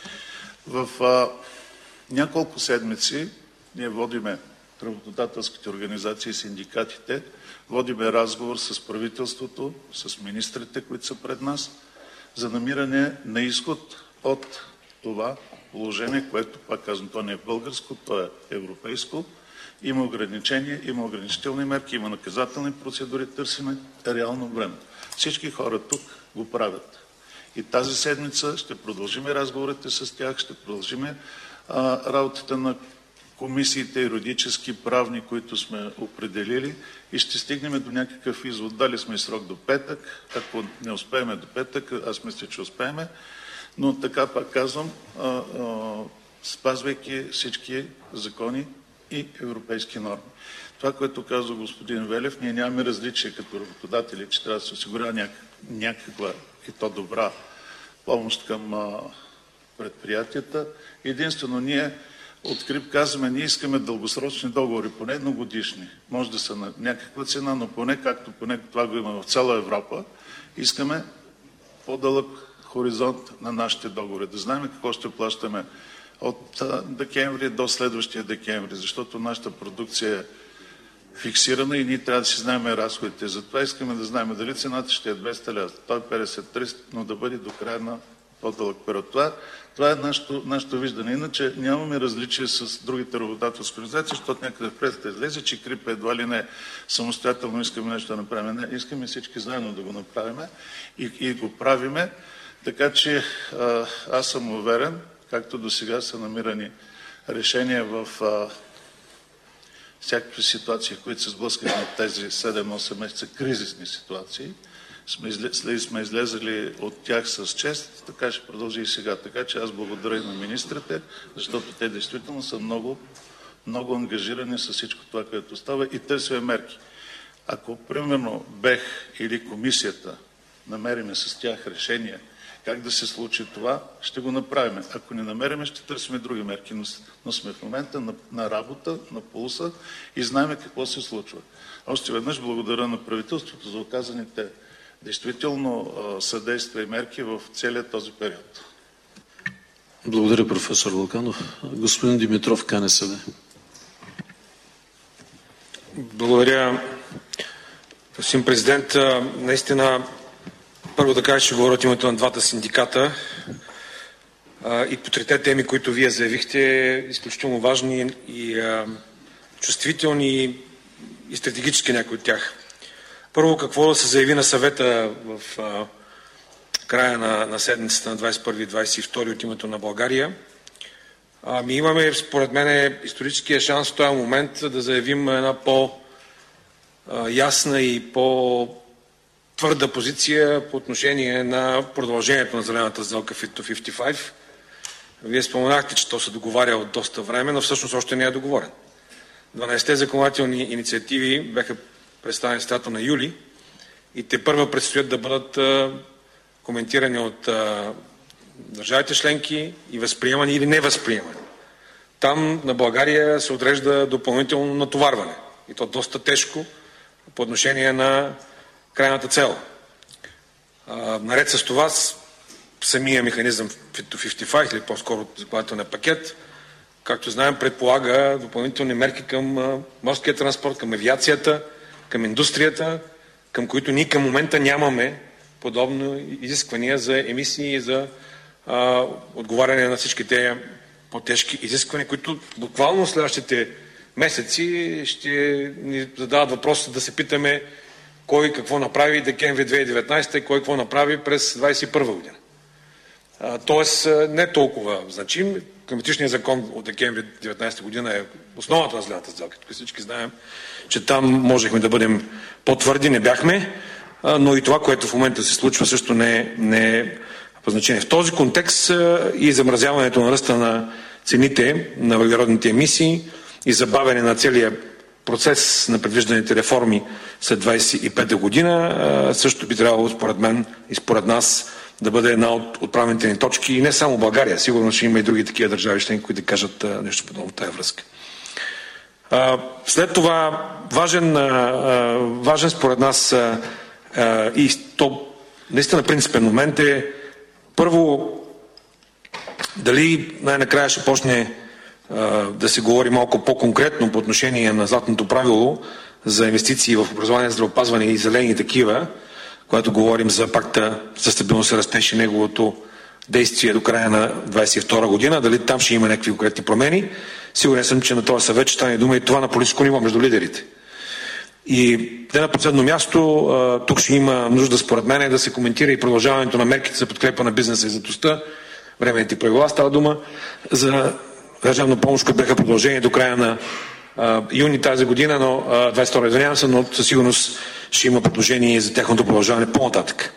В а, няколко седмици ние водиме работодателските организации и синдикатите, водиме разговор с правителството, с министрите, които са пред нас, за намиране на изход от това положение, което, пак казвам, то не е българско, то е европейско. Има ограничения, има ограничителни мерки, има наказателни процедури, търсиме реално време. Всички хора тук го правят. И тази седмица ще продължим разговорите с тях, ще продължим работата на комисиите, юридически, правни, които сме определили и ще стигнем до някакъв извод. Дали сме срок до петък, ако не успеем до петък, аз мисля, че успеем, но така пак казвам, а, а, спазвайки всички закони и европейски норми. Това, което казва господин Велев, ние нямаме различие като работодатели, че трябва да се осигурява някаква, някаква и то добра помощ към а, предприятията. Единствено ние от КРИБ казваме, ние искаме дългосрочни договори, поне едногодишни. Може да са на някаква цена, но поне, както поне това го има в цяла Европа, искаме по-дълъг хоризонт на нашите договори. Да знаем какво ще плащаме от декември до следващия декември, защото нашата продукция е фиксирана и ние трябва да си знаем разходите. Затова искаме да знаем дали цената ще е двеста лева, сто и петдесет, триста, но да бъде до края на по-дълъг период. Това, това е нашето, нашето виждане. Иначе нямаме различие с другите работодателски организации, защото някъде в пресата излезе, че КРИБ едва ли не самостоятелно искаме нещо да направим. Не, искаме всички заедно да го направим и, и го правиме. Така че а, аз съм уверен, както до сега са намирани решения в а, всякакви ситуации, които се сблъскахме от тези седем-осем месеца, кризисни ситуации, сме, излез, сме излезали от тях с чест, така ще продължи и сега. Така че аз благодаря и на министрите, защото те действително са много, много ангажирани с всичко това, което става и търсиме мерки. Ако, примерно, БЕХ или комисията намериме с тях решение как да се случи това, ще го направим. Ако не намериме, ще търсим други мерки, но, но сме в момента на, на работа, на пулса и знаем какво се случва. Още веднъж благодаря на правителството за оказаните действително съдействия и мерки в целия този период. Благодаря, професор Вълканов. Господин Димитров, КНСБ. Благодаря, господин президент. Наистина, първо да кажа, че говоря от името на двата синдиката и по трите теми, които вие заявихте, изключително важни и а, чувствителни и стратегически някои от тях. Първо, какво да се заяви на съвета в а, края на, на седмицата на двадесет и първи и двадесет и втори от името на България. Ами имаме, според мен, историческия шанс в този момент да заявим една по-ясна и по-твърда позиция по отношение на продължението на зелената сделка Fit to петдесет и пет. Вие споменахте, че то се договаря от доста време, но всъщност още не е договорен. дванадесетте законодателни инициативи бяха представени в средата на юли и те първа предстоят да бъдат а, коментирани от а, държавите членки и възприемани или не възприемани. там на България се отрежда допълнително натоварване. И то доста тежко по отношение на крайната цел. А, наред с това, самия механизъм Fit to петдесет и пет или по-скоро законодателния пакет, както знаем, предполага допълнителни мерки към а, морския транспорт, към авиацията, към индустрията, към които ние към момента нямаме подобно изисквания за емисии и за а, отговаряне на всичките по-тежки изисквания, които буквално в следващите месеци ще ни задават въпроса да се питаме кой какво направи декември две хиляди и деветнадесета и кой какво направи през двадесет и първа година. А, тоест не толкова значим. Климатичният закон от декември две хиляди и деветнадесета година е основата на зелената сделка. Тук всички знаем, че там можехме да бъдем по-твърди, не бяхме, а, но и това, което в момента се случва, също не е, не е по значение. В този контекст а, и замразяването на ръста на цените на въглеродните емисии и забавяне на целия процес на предвижданите реформи след двадесет и пета година също би трябвало според мен и според нас да бъде една от отправените ни точки и не само България. Сигурно ще има и други такива държави членки, които да кажат нещо подобно в тази връзка. След това важен, важен според нас и то наистина принципен момент е първо дали най-накрая ще почне да се говори малко по-конкретно по отношение на златното правило за инвестиции в образование, здравеопазване и зелени такива, когато говорим за пакта за стабилност и растеж и неговото действие до края на двадесет и втора година, дали там ще има някакви конкретни промени. Сигурен съм, че на този съвет ще стане дума и това на политическо ниво между лидерите. И не на последно място, тук ще има нужда според мен да се коментира и продължаването на мерките за подкрепа на бизнеса и заетостта. Временните правила става дума за държавна помощ, които бяха продължени до края на а, юни тази година, но а, двадесет и втора извинявам се, но със сигурност ще има предложение за тяхното продължаване по-нататък.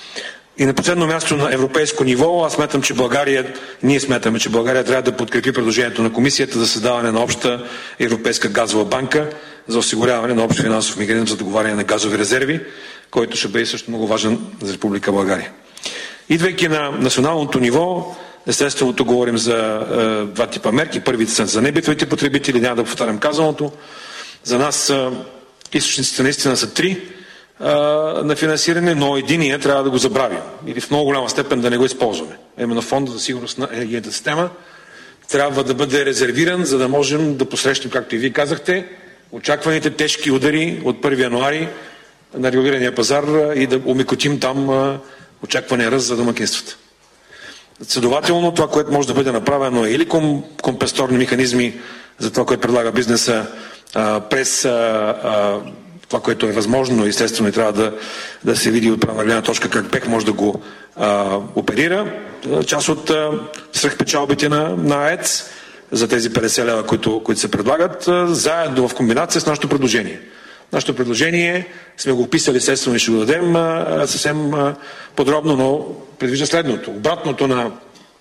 И на последно място на европейско ниво, аз смятам, че България, ние смятаме, че България трябва да подкрепи предложението на комисията за създаване на обща европейска газова банка за осигуряване на общ финансов механизъм за договаряне на газови резерви, който ще бъде също много важен за Република България. Идвайки на националното ниво, естествено, тук говорим за е, два типа мерки. Първите са за небитовите потребители, няма да повтарям казаното. За нас е, източниците наистина са три е, на финансиране, но единия трябва да го забравим или в много голяма степен да не го използваме. Именно фонда за сигурност на енергийната система трябва да бъде резервиран, за да можем да посрещнем, както и вие казахте, очакваните тежки удари от първи януари на регулирания пазар и да омекотим там е, очаквания ръст за домакинствата. Следователно, това, което може да бъде направено е или компенсаторни механизми за това, което предлага бизнеса а, през а, а, това, което е възможно, естествено и трябва да, да се види от правна гледна точка как БЕХ може да го а, оперира. Част от а, свръхпечалбите на, на АЕЦ за тези петдесет лева, които, които се предлагат, а, заедно в комбинация с нашето предложение. Нашето предложение сме го описали, естествено и ще го дадем а, съвсем а, подробно, но предвижда следното. Обратното на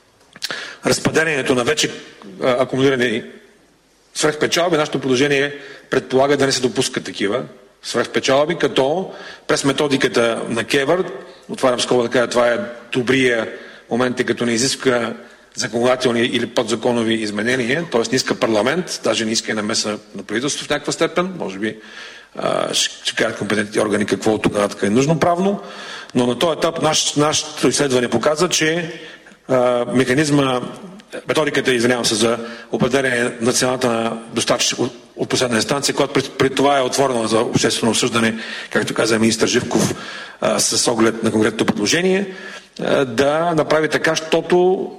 разпределението на вече а, акумулирани свръхпечалби, нашето предложение предполага да не се допускат такива свръхпечалби, като през методиката на КЕВР, отварям скоба да кажа, това е добрия момент, като не изисква законодателни или подзаконови изменения, т.е. не иска парламент, даже не иска и намеса на правителството в някаква степен, може би а, ще кажат компетентните органи какво от тогава така е нужно правно, но на този етап наш, нашето изследване показва, че а, механизма, методиката, извинявам се, за определение на цената на доставчик от последна инстанция, която при, при това е отворена за обществено обсъждане, както каза министър Живков, а, с оглед на конкретното предложение, а, да направи така, защото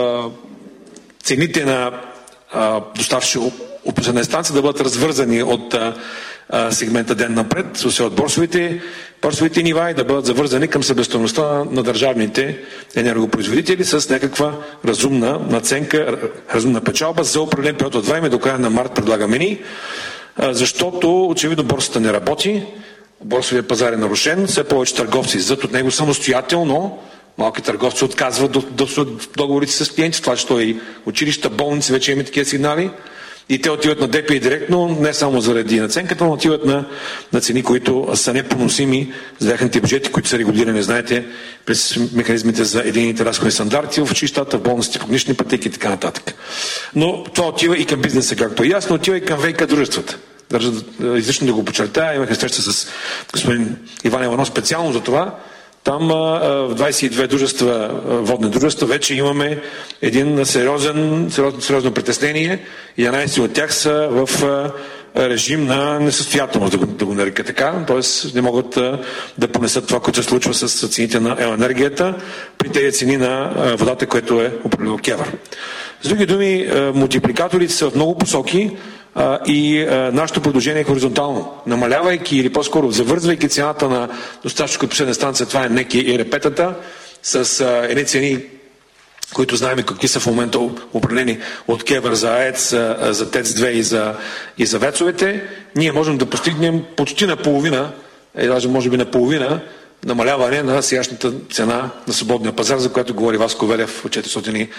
цените на доставчици от последна инстанция да бъдат развързани от а, а, сегмента ден напред, от борсовите, борсовите нива и да бъдат завързани към себестойността на, на държавните енергопроизводители с някаква разумна наценка, разумна печалба за определен период от време до края на март предлагаме ни, а, защото очевидно борсата не работи, борсовия пазар е нарушен, все повече търговци излизат от него самостоятелно. Малки търговци отказват до, до, до договорите с клиенти, това, че и училища, болници, вече имаме такива сигнали. И те отиват на ДПИ директно, не само заради наценката, но отиват на, на цени, които са непоносими за тяхните бюджети, които са регулирани, знаете, през механизмите за единните разходни стандарти в училищата, в болниците, в клинични пътеки и така нататък. Но това отива и към бизнеса, както е ясно, отива и към ВиК дружествата. Държа излишно да го подчертая. Имахме среща с господин Иван Иванов специално за това. Там в двадесет и две дружества, водни дружества, вече имаме един сериозен, сериозно, сериозно притеснение. единадесет от тях са в режим на несъстоятелност, да го, да го нарека така, т.е. не могат да понесат това, което се случва с цените на енергията при тези цени на водата, което е определено КЕВР. С други думи, мултипликаторите са в много посоки и нашето предложение е хоризонтално. Намалявайки или по-скоро завързвайки цената на доставчика от последна станция, това е НЕК и ЕРП-тата, с едни цени, които знаем какви са в момента определени от КЕВР за АЕЦ, за ТЕЦ две и за, и за ВЕЦовете, ние можем да постигнем почти наполовина, и даже може би наполовина, намаляване на сегашната цена на свободния пазар, за която говори Васко Велев от четиристотин и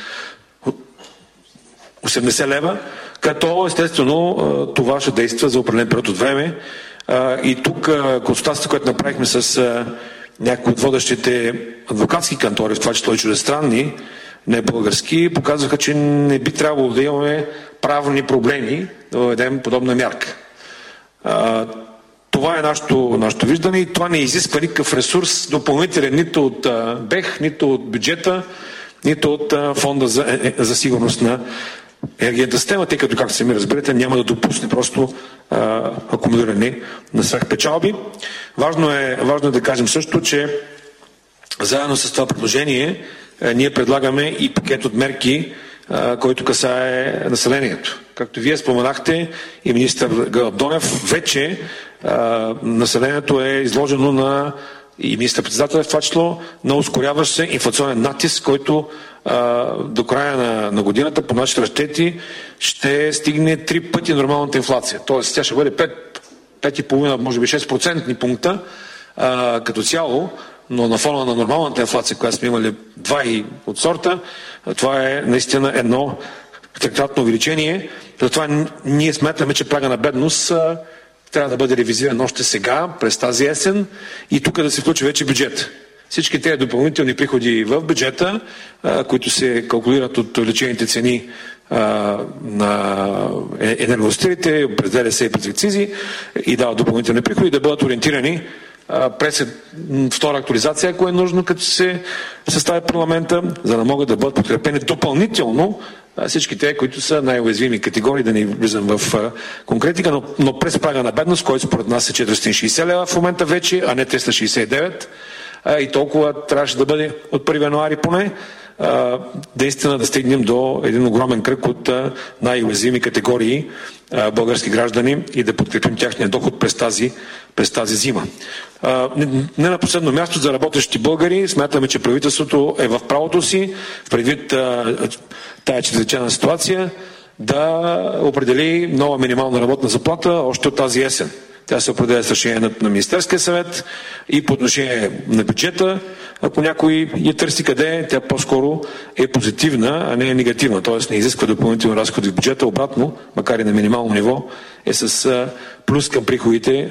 осемдесет лева, като естествено това ще действа за определен период от време. И тук консултацията, която направихме с някои от водещите адвокатски кантори, в това число и чуждестранни, не български, показваха, че не би трябвало да имаме правни проблеми да въведем подобна мярка. Това е нашето, нашето виждане и това не изисква никакъв ресурс допълнителен нито от БЕХ, нито от бюджета, нито от фонда за, за сигурност на енергийната система, тъй като, както сами разберете, няма да допусне просто а, акумулиране на свръхпечалби. Важно е, важно е да кажем също, че заедно с това предложение а, ние предлагаме и пакет от мерки, а, който касае населението. Както вие споменахте и министър Донев, вече а, населението е изложено на и министър-председател в това число на ускоряващ се инфлационен натиск, който а, до края на, на годината по нашите разчети ще стигне три пъти нормалната инфлация. Тоест тя ще бъде пет, пет и половина, може би шест процентни пункта а, като цяло, но на фона на нормалната инфлация, която сме имали два и от сорта, това е наистина едно трикратно увеличение. Затова ние смятаме, че прага на бедност а, трябва да бъде ревизиран още сега, през тази есен и тук да се включи вече бюджет. Всички тези допълнителни приходи в бюджета, а, които се калкулират от увеличените цени а, на енергоносителите, през ДДС и през акцизи и дават допълнителни приходи, да бъдат ориентирани а, през втора актуализация, ако е нужно, като се състави парламента, за да могат да бъдат подкрепени допълнително всички те, които са най-уязвими категории, да не влизам в а, конкретика, но, но през прага на бедност, който според нас е четиристотин и шейсет лева в момента вече, а не триста шейсет и девет, а, и толкова трябваше да бъде от първи януари поне, а, наистина да стигнем до един огромен кръг от а, най-уязвими категории а, български граждани и да подкрепим тяхния доход през тази, през тази зима. А, не, не на последно място за работещи българи, смятаме, че правителството е в правото си, предвид а, тая чрезвичайна ситуация, да определи нова минимална работна заплата още от тази есен. Тя се определя с решение на, на Министерския съвет и по отношение на бюджета, ако някой я търси къде, тя по-скоро е позитивна, а не е негативна. Т.е. не изисква допълнителни разходи в бюджета. Обратно, макар и на минимално ниво, е с а, плюс към приходите,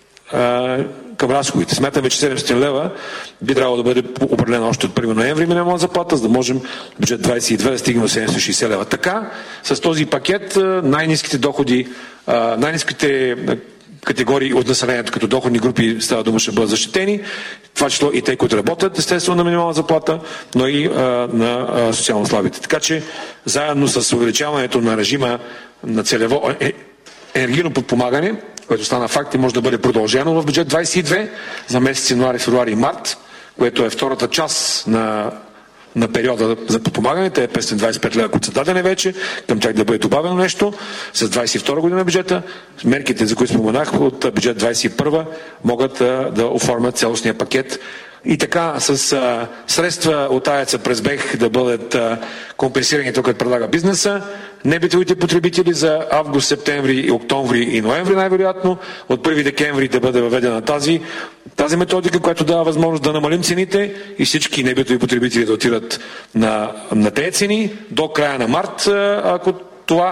а, към разходите. Смятаме, че седемстотин лева би трябвало да бъде определено още от първи ноември минимална заплата, за да можем бюджет двадесет и две да стигне до седемстотин и шейсет лева. Така, с този пакет най-ниските доходи, най-ниските категории от населението, като доходни групи става дума, ще бъдат защитени. Това число и те, които работят, естествено, на минимална заплата, но и а, на а, социално слабите. Така че, заедно с увеличаването на режима на целево е, енергийно подпомагане, което стана факт и може да бъде продължено в бюджет двадесет и две за месец януари, февруари и март, което е втората част на, на периода за подпомагане. Те е петстотин и двадесет и пет лева, които са дадени вече, към тях да бъде добавено нещо. С двадесет и втора година бюджета, мерките, за които споменах от бюджет двадесет и първа, могат а, да оформят цялостния пакет. И така, с а, средства от АЕЦ през БЕХ да бъдат а, компенсирани тук, като предлага бизнеса, небитовите потребители за август, септември, октомври и ноември най-вероятно, от първи декември да бъде въведена тази, тази методика, която дава възможност да намалим цените и всички небитови потребители да отидат на, на тези цени до края на март, ако това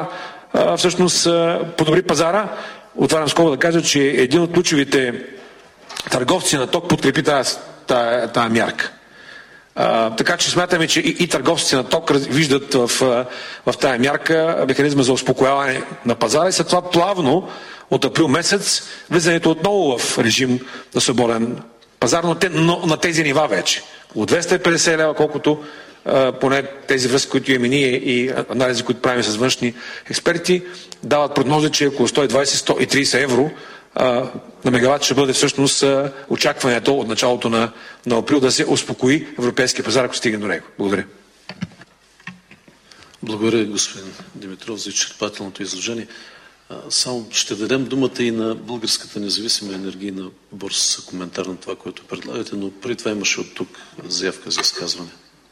а, всъщност а, подобри пазара. Отварям скоба да кажа, че един от ключовите търговци на ток подкрепи тази, тази, тази мярка. А, така че смятаме, че и, и търговците на ток виждат в, в тази мярка механизма за успокояване на пазара и след това плавно от април месец влизането отново в режим на свободен пазар, но, те, но на тези нива вече. От двеста и петдесет лева, колкото а, поне тези връзки, които имаме ние и анализи, които правим с външни експерти, дават прогнози, че около сто и двадесет до сто и тридесет евро а, на мегаватт ще бъде всъщност а, очакването от началото на, на април да се успокои европейския пазар, ако стигне до него. Благодаря. Благодаря, господин Димитров, за изчерпателното изложение. Само ще дадем думата и на Българската независима енергийна борса за коментар на това, което предлагате, но преди това имаше от тук заявка за изказване.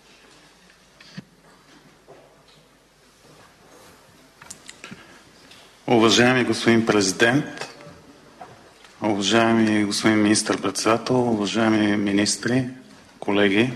Уважаеми господин президент, уважаеми господин министър-председател, уважаеми министри, колеги,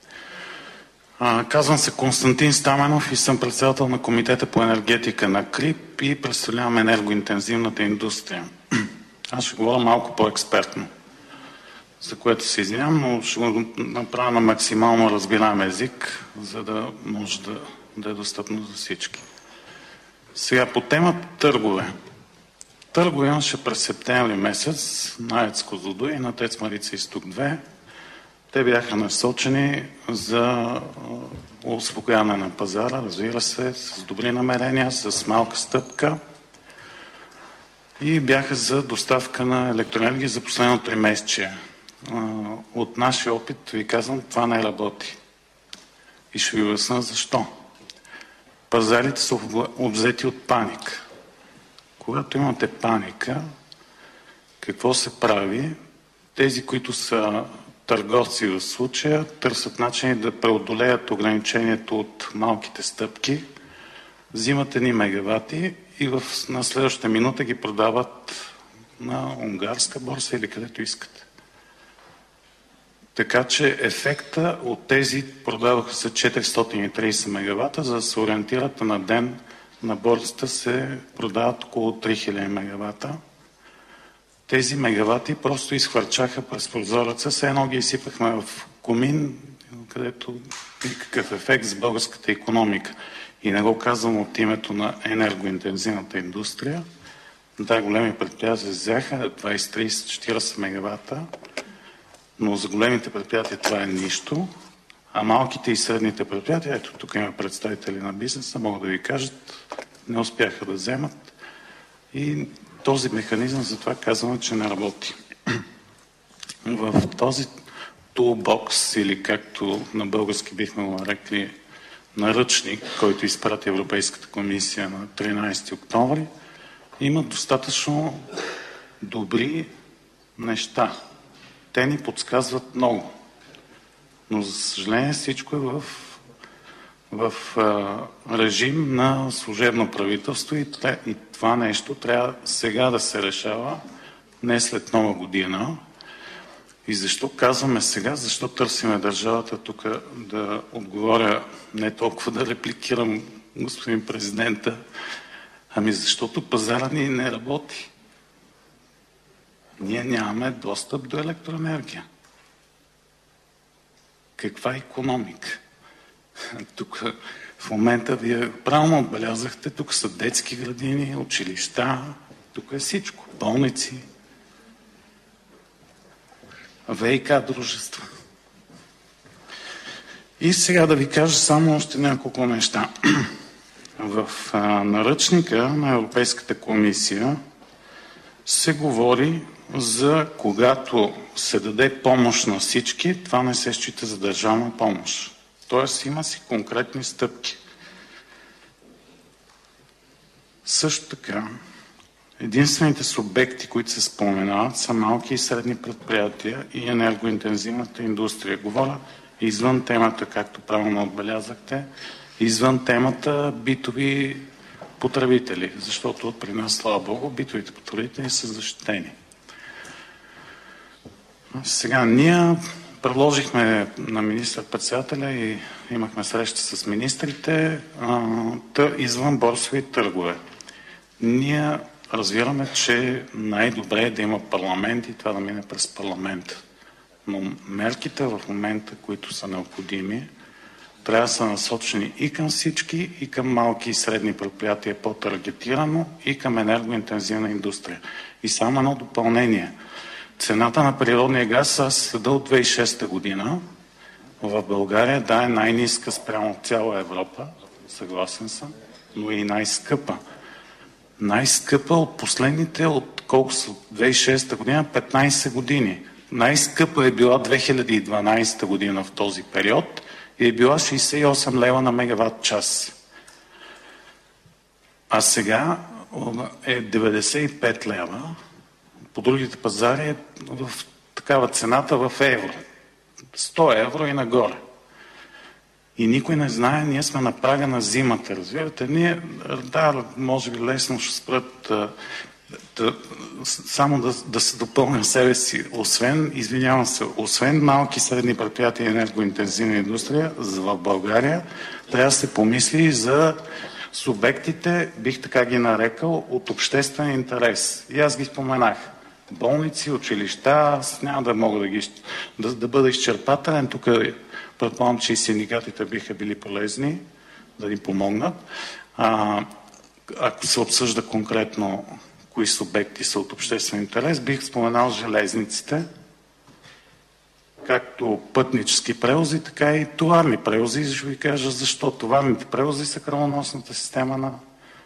казвам се Константин Стаменов и съм председател на Комитета по енергетика на КРИБ и представлявам енергоинтензивната индустрия. Аз ще говоря малко по-експертно, за което се извинявам, но ще го направя на максимално разбираем език, за да може да, да е достъпно за всички. Сега по темата търгове. Търгове имаше през септември месец на АЕЦ Козлодуй и на ТЕЦ Марица изток две. Те бяха насочени за успокояване на пазара, разбира се, с добри намерения, с малка стъпка и бяха за доставка на електроенергия за последното тримесечие. От нашия опит ви казвам, това не работи. И ще ви обясня защо. Пазарите са обзети от паника. Когато имате паника, какво се прави? Тези, които са търговци в случая, търсят начини да преодолеят ограничението от малките стъпки, взимат едни мегавати и в, на следващата минута ги продават на унгарска борса или където искате. Така че ефекта от тези продаваха се четиристотин и тридесет мегавата, за да се ориентират на ден на борсата се продават около три хиляди мегавата. Тези мегавати просто изхвърчаха през прозореца, все едно ги изсипахме в комин, където никакъв ефект с българската икономика. И не го казвам от името на енергоинтензивната индустрия. Да, големи предприятия взеха двадесет, тридесет, четиридесет мегавата, но за големите предприятия това е нищо, а малките и средните предприятия, ето тук има представители на бизнеса, могат да ви кажат, не успяха да вземат и този механизъм, затова казваме, че не работи. В този тулбокс, или както на български бихме го нарекли наръчник, който изпрати Европейската комисия на тринадесети октомври, има достатъчно добри неща. Те ни подсказват много. Но, за съжаление, всичко е в, в а, режим на служебно правителство и, и това нещо трябва сега да се решава, не след нова година. И защо казваме сега? Защо търсиме държавата тук да отговоря, не толкова да репликирам господин президента, ами защото пазара ни не работи. Ние нямаме достъп до електроенергия. Каква икономика? Тук в момента вие правилно отбелязахте, тук са детски градини, училища, тук е всичко, болници, ВиК дружества. И сега да ви кажа само още няколко неща. В а, наръчника на Европейската комисия се говори за когато се даде помощ на всички, това не се счита за държавна помощ. Тоест има си конкретни стъпки. Също така, единствените субекти, които се споменават, са малки и средни предприятия и енергоинтензивната индустрия. Говоря извън темата, както правилно отбелязахте, извън темата битови потребители, защото при нас, слава Богу, битовите потребители са защитени. Сега, ние предложихме на министър-председателя и имахме среща с министрите а, тъ, извън борсови търгове. Ние разбираме, че най-добре е да има парламент и това да мине през парламента. Но мерките в момента, които са необходими, трябва да са насочени и към всички, и към малки и средни предприятия по-таргетирано, и към енергоинтензивна индустрия. И само едно допълнение. Цената на природния газ, аз следа от две хиляди и шеста година, в България, да, е най-ниска спрямо цяла Европа, съгласен съм, но и най-скъпа. Най-скъпа от последните, от колко са две хиляди и шеста година, петнайсет години. Най-скъпа е била две хиляди и дванайсета година в този период и е била шейсет и осем лева на мегаватт час. А сега е деветдесет и пет лева. По другите пазари е в такава цената в евро. сто евро и нагоре. И никой не знае, ние сме на прага на зимата, разбирате. Ние, да, може би лесно ще спрат да, само да, да се допълня себе си. Освен, извинявам се, освен малки и средни предприятия и енергоинтензивна индустрия в България, трябва да се помисли и за субектите, бих така ги нарекал, от обществен интерес. И аз ги споменах. Болници, училища, аз няма да мога да, ги, да, да бъда изчерпателен. Тук предполагам, че и синдикатите биха били полезни да ни помогнат. А, ако се обсъжда конкретно кои субекти са от обществен интерес, бих споменал железниците, както пътнически превози, така и товарни превози. Ще ви кажа защо. Товарните превози са кръвоносната система на,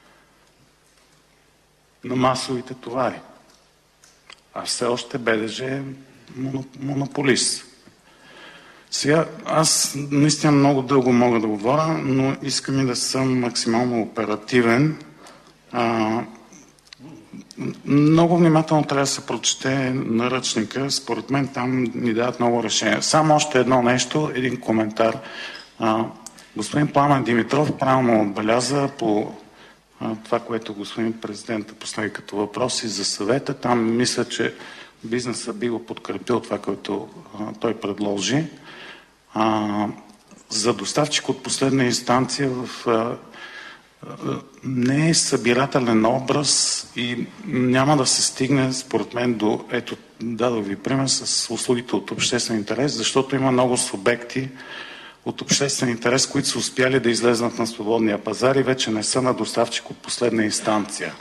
на масовите товари. А все още БДЖ е монополист. Сега, аз наистина много дълго мога да говоря, но искам и да съм максимално оперативен. А, много внимателно трябва да се прочете наръчника. Според мен там ни дадат много решения. Само още едно нещо, един коментар. А, господин Пламен Димитров правилно отбеляза по а, това, което господин президентът постави като въпроси за съвета. Там мисля, че бизнесът би го подкрепил това, което а, той предложи. А, за доставчик от последна инстанция в, а, а, не е събирателен образ и няма да се стигне, според мен, до, ето, дадох ви пример с услугите от обществен интерес, защото има много субекти от обществен интерес, които са успяли да излезнат на свободния пазар и вече не са на доставчик от последна инстанция.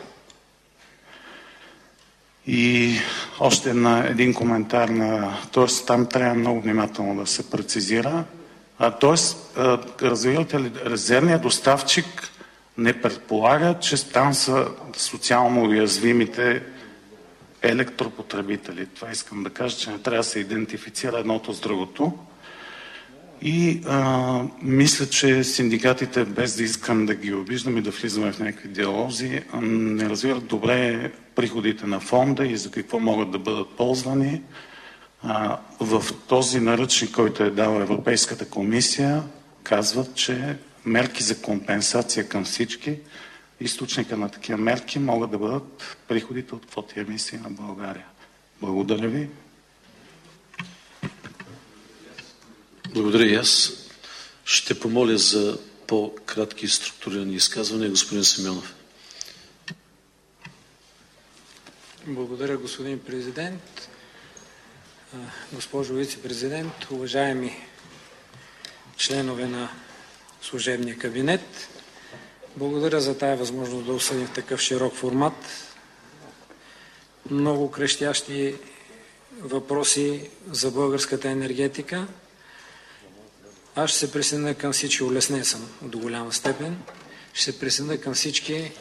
И още на един коментар на... Тоест, там трябва много внимателно да се прецизира. А, тоест, разбирате ли, резервният доставчик не предполага, че там са социално уязвимите електропотребители. Това искам да кажа, че не трябва да се идентифицира едното с другото. И а, мисля, че синдикатите, без да искам да ги обиждам и да влизаме в някакви диалози, не разбират добре приходите на фонда и за какво могат да бъдат ползвани. А, в този наръчник, който е дала Европейската комисия, казват, че мерки за компенсация към всички, източника на такива мерки могат да бъдат приходите от квоти емисии на България. Благодаря ви. Благодаря и аз. Ще помоля за по-кратки структурирани изказвания господин Симеонов. Благодаря, господин президент. Госпожо вице-президент, уважаеми членове на служебния кабинет, благодаря за тая възможност да обсъдим в такъв широк формат много крещящи въпроси за българската енергетика. Аз ще се присъединя към всички, улеснен съм до голяма степен, ще се присъединя към всички, е,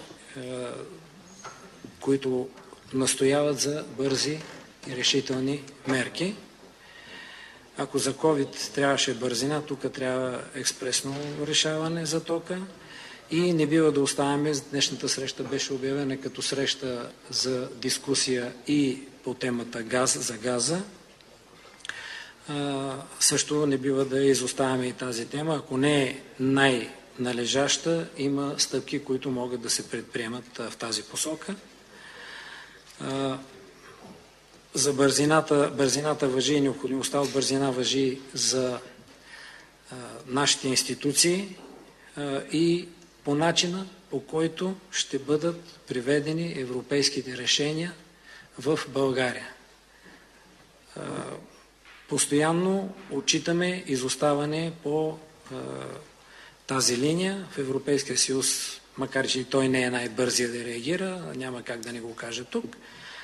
които настояват за бързи и решителни мерки. Ако за COVID трябваше бързина, тук трябва експресно решаване за тока и не бива да оставяме, днешната среща беше обявена като среща за дискусия и по темата газ, за газа. А, също не бива да изоставяме и тази тема. Ако не е най-належаща, има стъпки, които могат да се предприемат в тази посока. А, за бързината, бързината важи и необходимостта от бързина важи за а, нашите институции а, и по начина, по който ще бъдат приведени европейските решения в България. Постоянно отчитаме изоставане по тази линия в Европейския съюз, макар че и той не е най-бързия да реагира, няма как да не го кажа тук.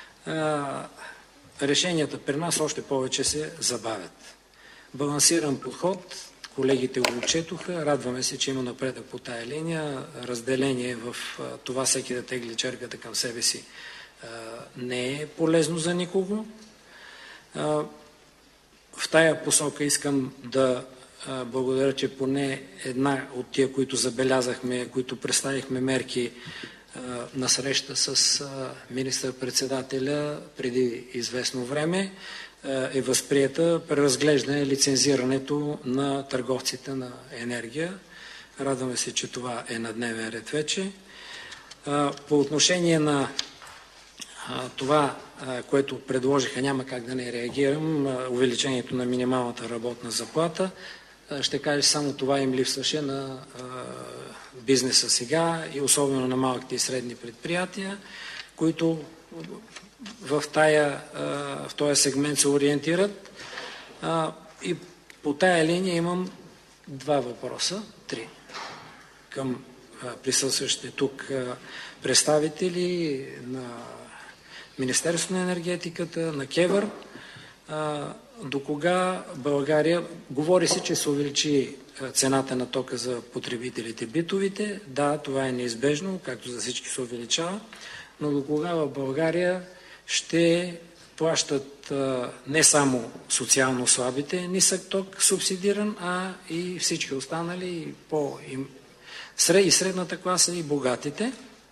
Решенията при нас още повече се забавят. Балансиран подход, колегите го отчетоха, радваме се, че има напредък по тая линия. Разделение в това всеки да тегли черката към себе си не е полезно за никого. В тая посока искам да благодаря, че поне една от тия, които забелязахме, които представихме мерки на среща с министър-председателя преди известно време, е възприета преразглеждане лицензирането на търговците на енергия. Радваме се, че това е на дневен ред вече. По отношение на това, което предложиха, няма как да не реагирам, увеличението на минималната работна заплата, ще кажа, само това им липсваше на бизнеса сега и особено на малките и средни предприятия, които в, тая, в този сегмент се ориентират. И по тая линия имам два въпроса, три, към присъстващите тук представители на Министерството на енергетиката, на КЕВР. До кога България, говори се, че се увеличи цената на тока за потребителите битовите. Да, това е неизбежно, както за всички се увеличава, но до кога в България ще плащат не само социално слабите нисък ток субсидиран, а и всички останали, и, по, и, сред, и средната класа, и богатите.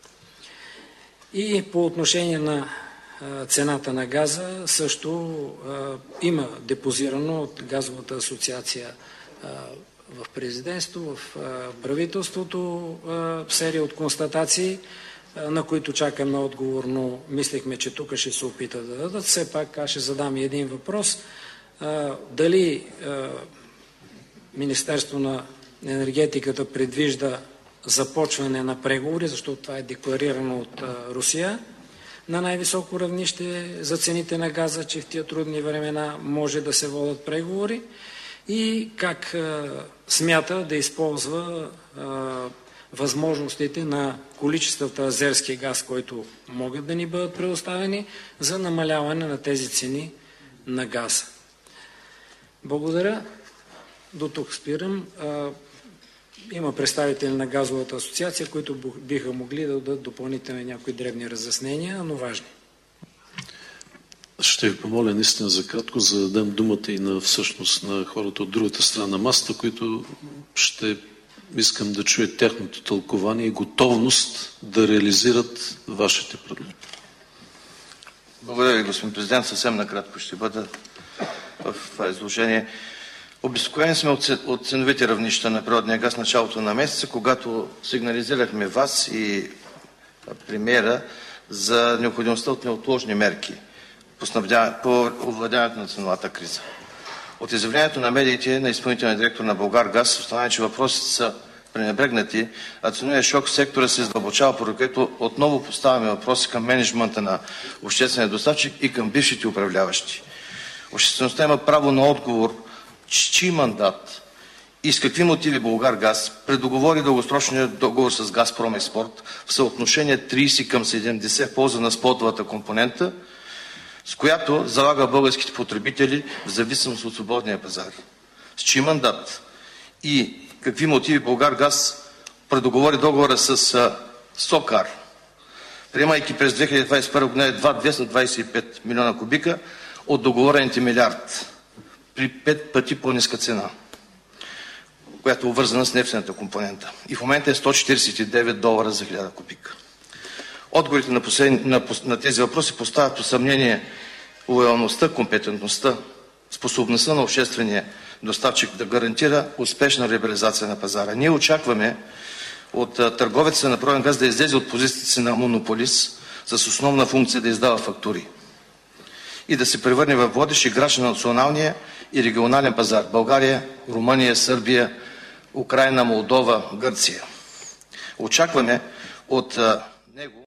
И по отношение на цената на газа също а, има депозирано от Газовата асоциация а, в президентство, в а, правителството а, серия от констатации, а, на които чакаме отговор, но мислехме, че тук ще се опита да дадат. Все пак аз ще задам и един въпрос. А, дали а, Министерство на енергетиката предвижда започване на преговори, защото това е декларирано от а, Русия, на най-високо равнище за цените на газа, че в тия трудни времена може да се водят преговори, и как а, смята да използва а, възможностите на количествата азерски газ, които могат да ни бъдат предоставени, за намаляване на тези цени на газа. Благодаря. До тук спирам. А, Има представители на Газовата асоциация, които биха могли да дадат допълнително някои дребни разяснения, но важни. Ще ви помоля наистина за кратко, за да дадем думата и на всъщност на хората от другата страна на масата, които ще искам да чуят тяхното тълкование и готовност да реализират вашите предложения. Благодаря ви, господин президент. Съвсем накратко ще бъда в това изложение. Обезпокоени сме от ценовите равнища на природния газ в началото на месеца, когато сигнализирахме вас и премиера за необходимостта от неотложни мерки по овладяването на ценовата криза. От изявлението на медиите на изпълнителния директор на Булгаргаз остана, че въпросите са пренебрегнати, а ценовият шок в сектора се издълбочава, поради което отново поставяме въпроси към мениджмънта на обществения доставчик и към бившите управляващи. Обществеността има право на отговор с чий мандат и с какви мотиви Булгаргаз предоговори дългосрочния договор с Газпром Експорт в съотношение трийсет към седемдесет в полза на спотовата компонента, с която залага българските потребители в зависимост от свободния пазар. С чий мандат и какви мотиви Булгаргаз предоговори договора с Сокар, приемайки през две хиляди двадесет и първа година едва двеста двадесет и пет милиона кубика от договорените милиард, при пет пъти по-ниска цена, която е обвързана с нефтената компонента. И в момента е сто четиридесет и девет долара за хиляда кубика. Отговорите на, послед... на, на тези въпроси поставят под съмнение лоялността, компетентността, способността на обществения доставчик да гарантира успешна либерализация на пазара. Ние очакваме от търговеца на природен газ да излезе от позицията си на монополист с основна функция да издава фактури и да се превърне в водещ играч на националния и регионален пазар. България, Румъния, Сърбия, Украйна, Молдова, Гърция. Очакваме от него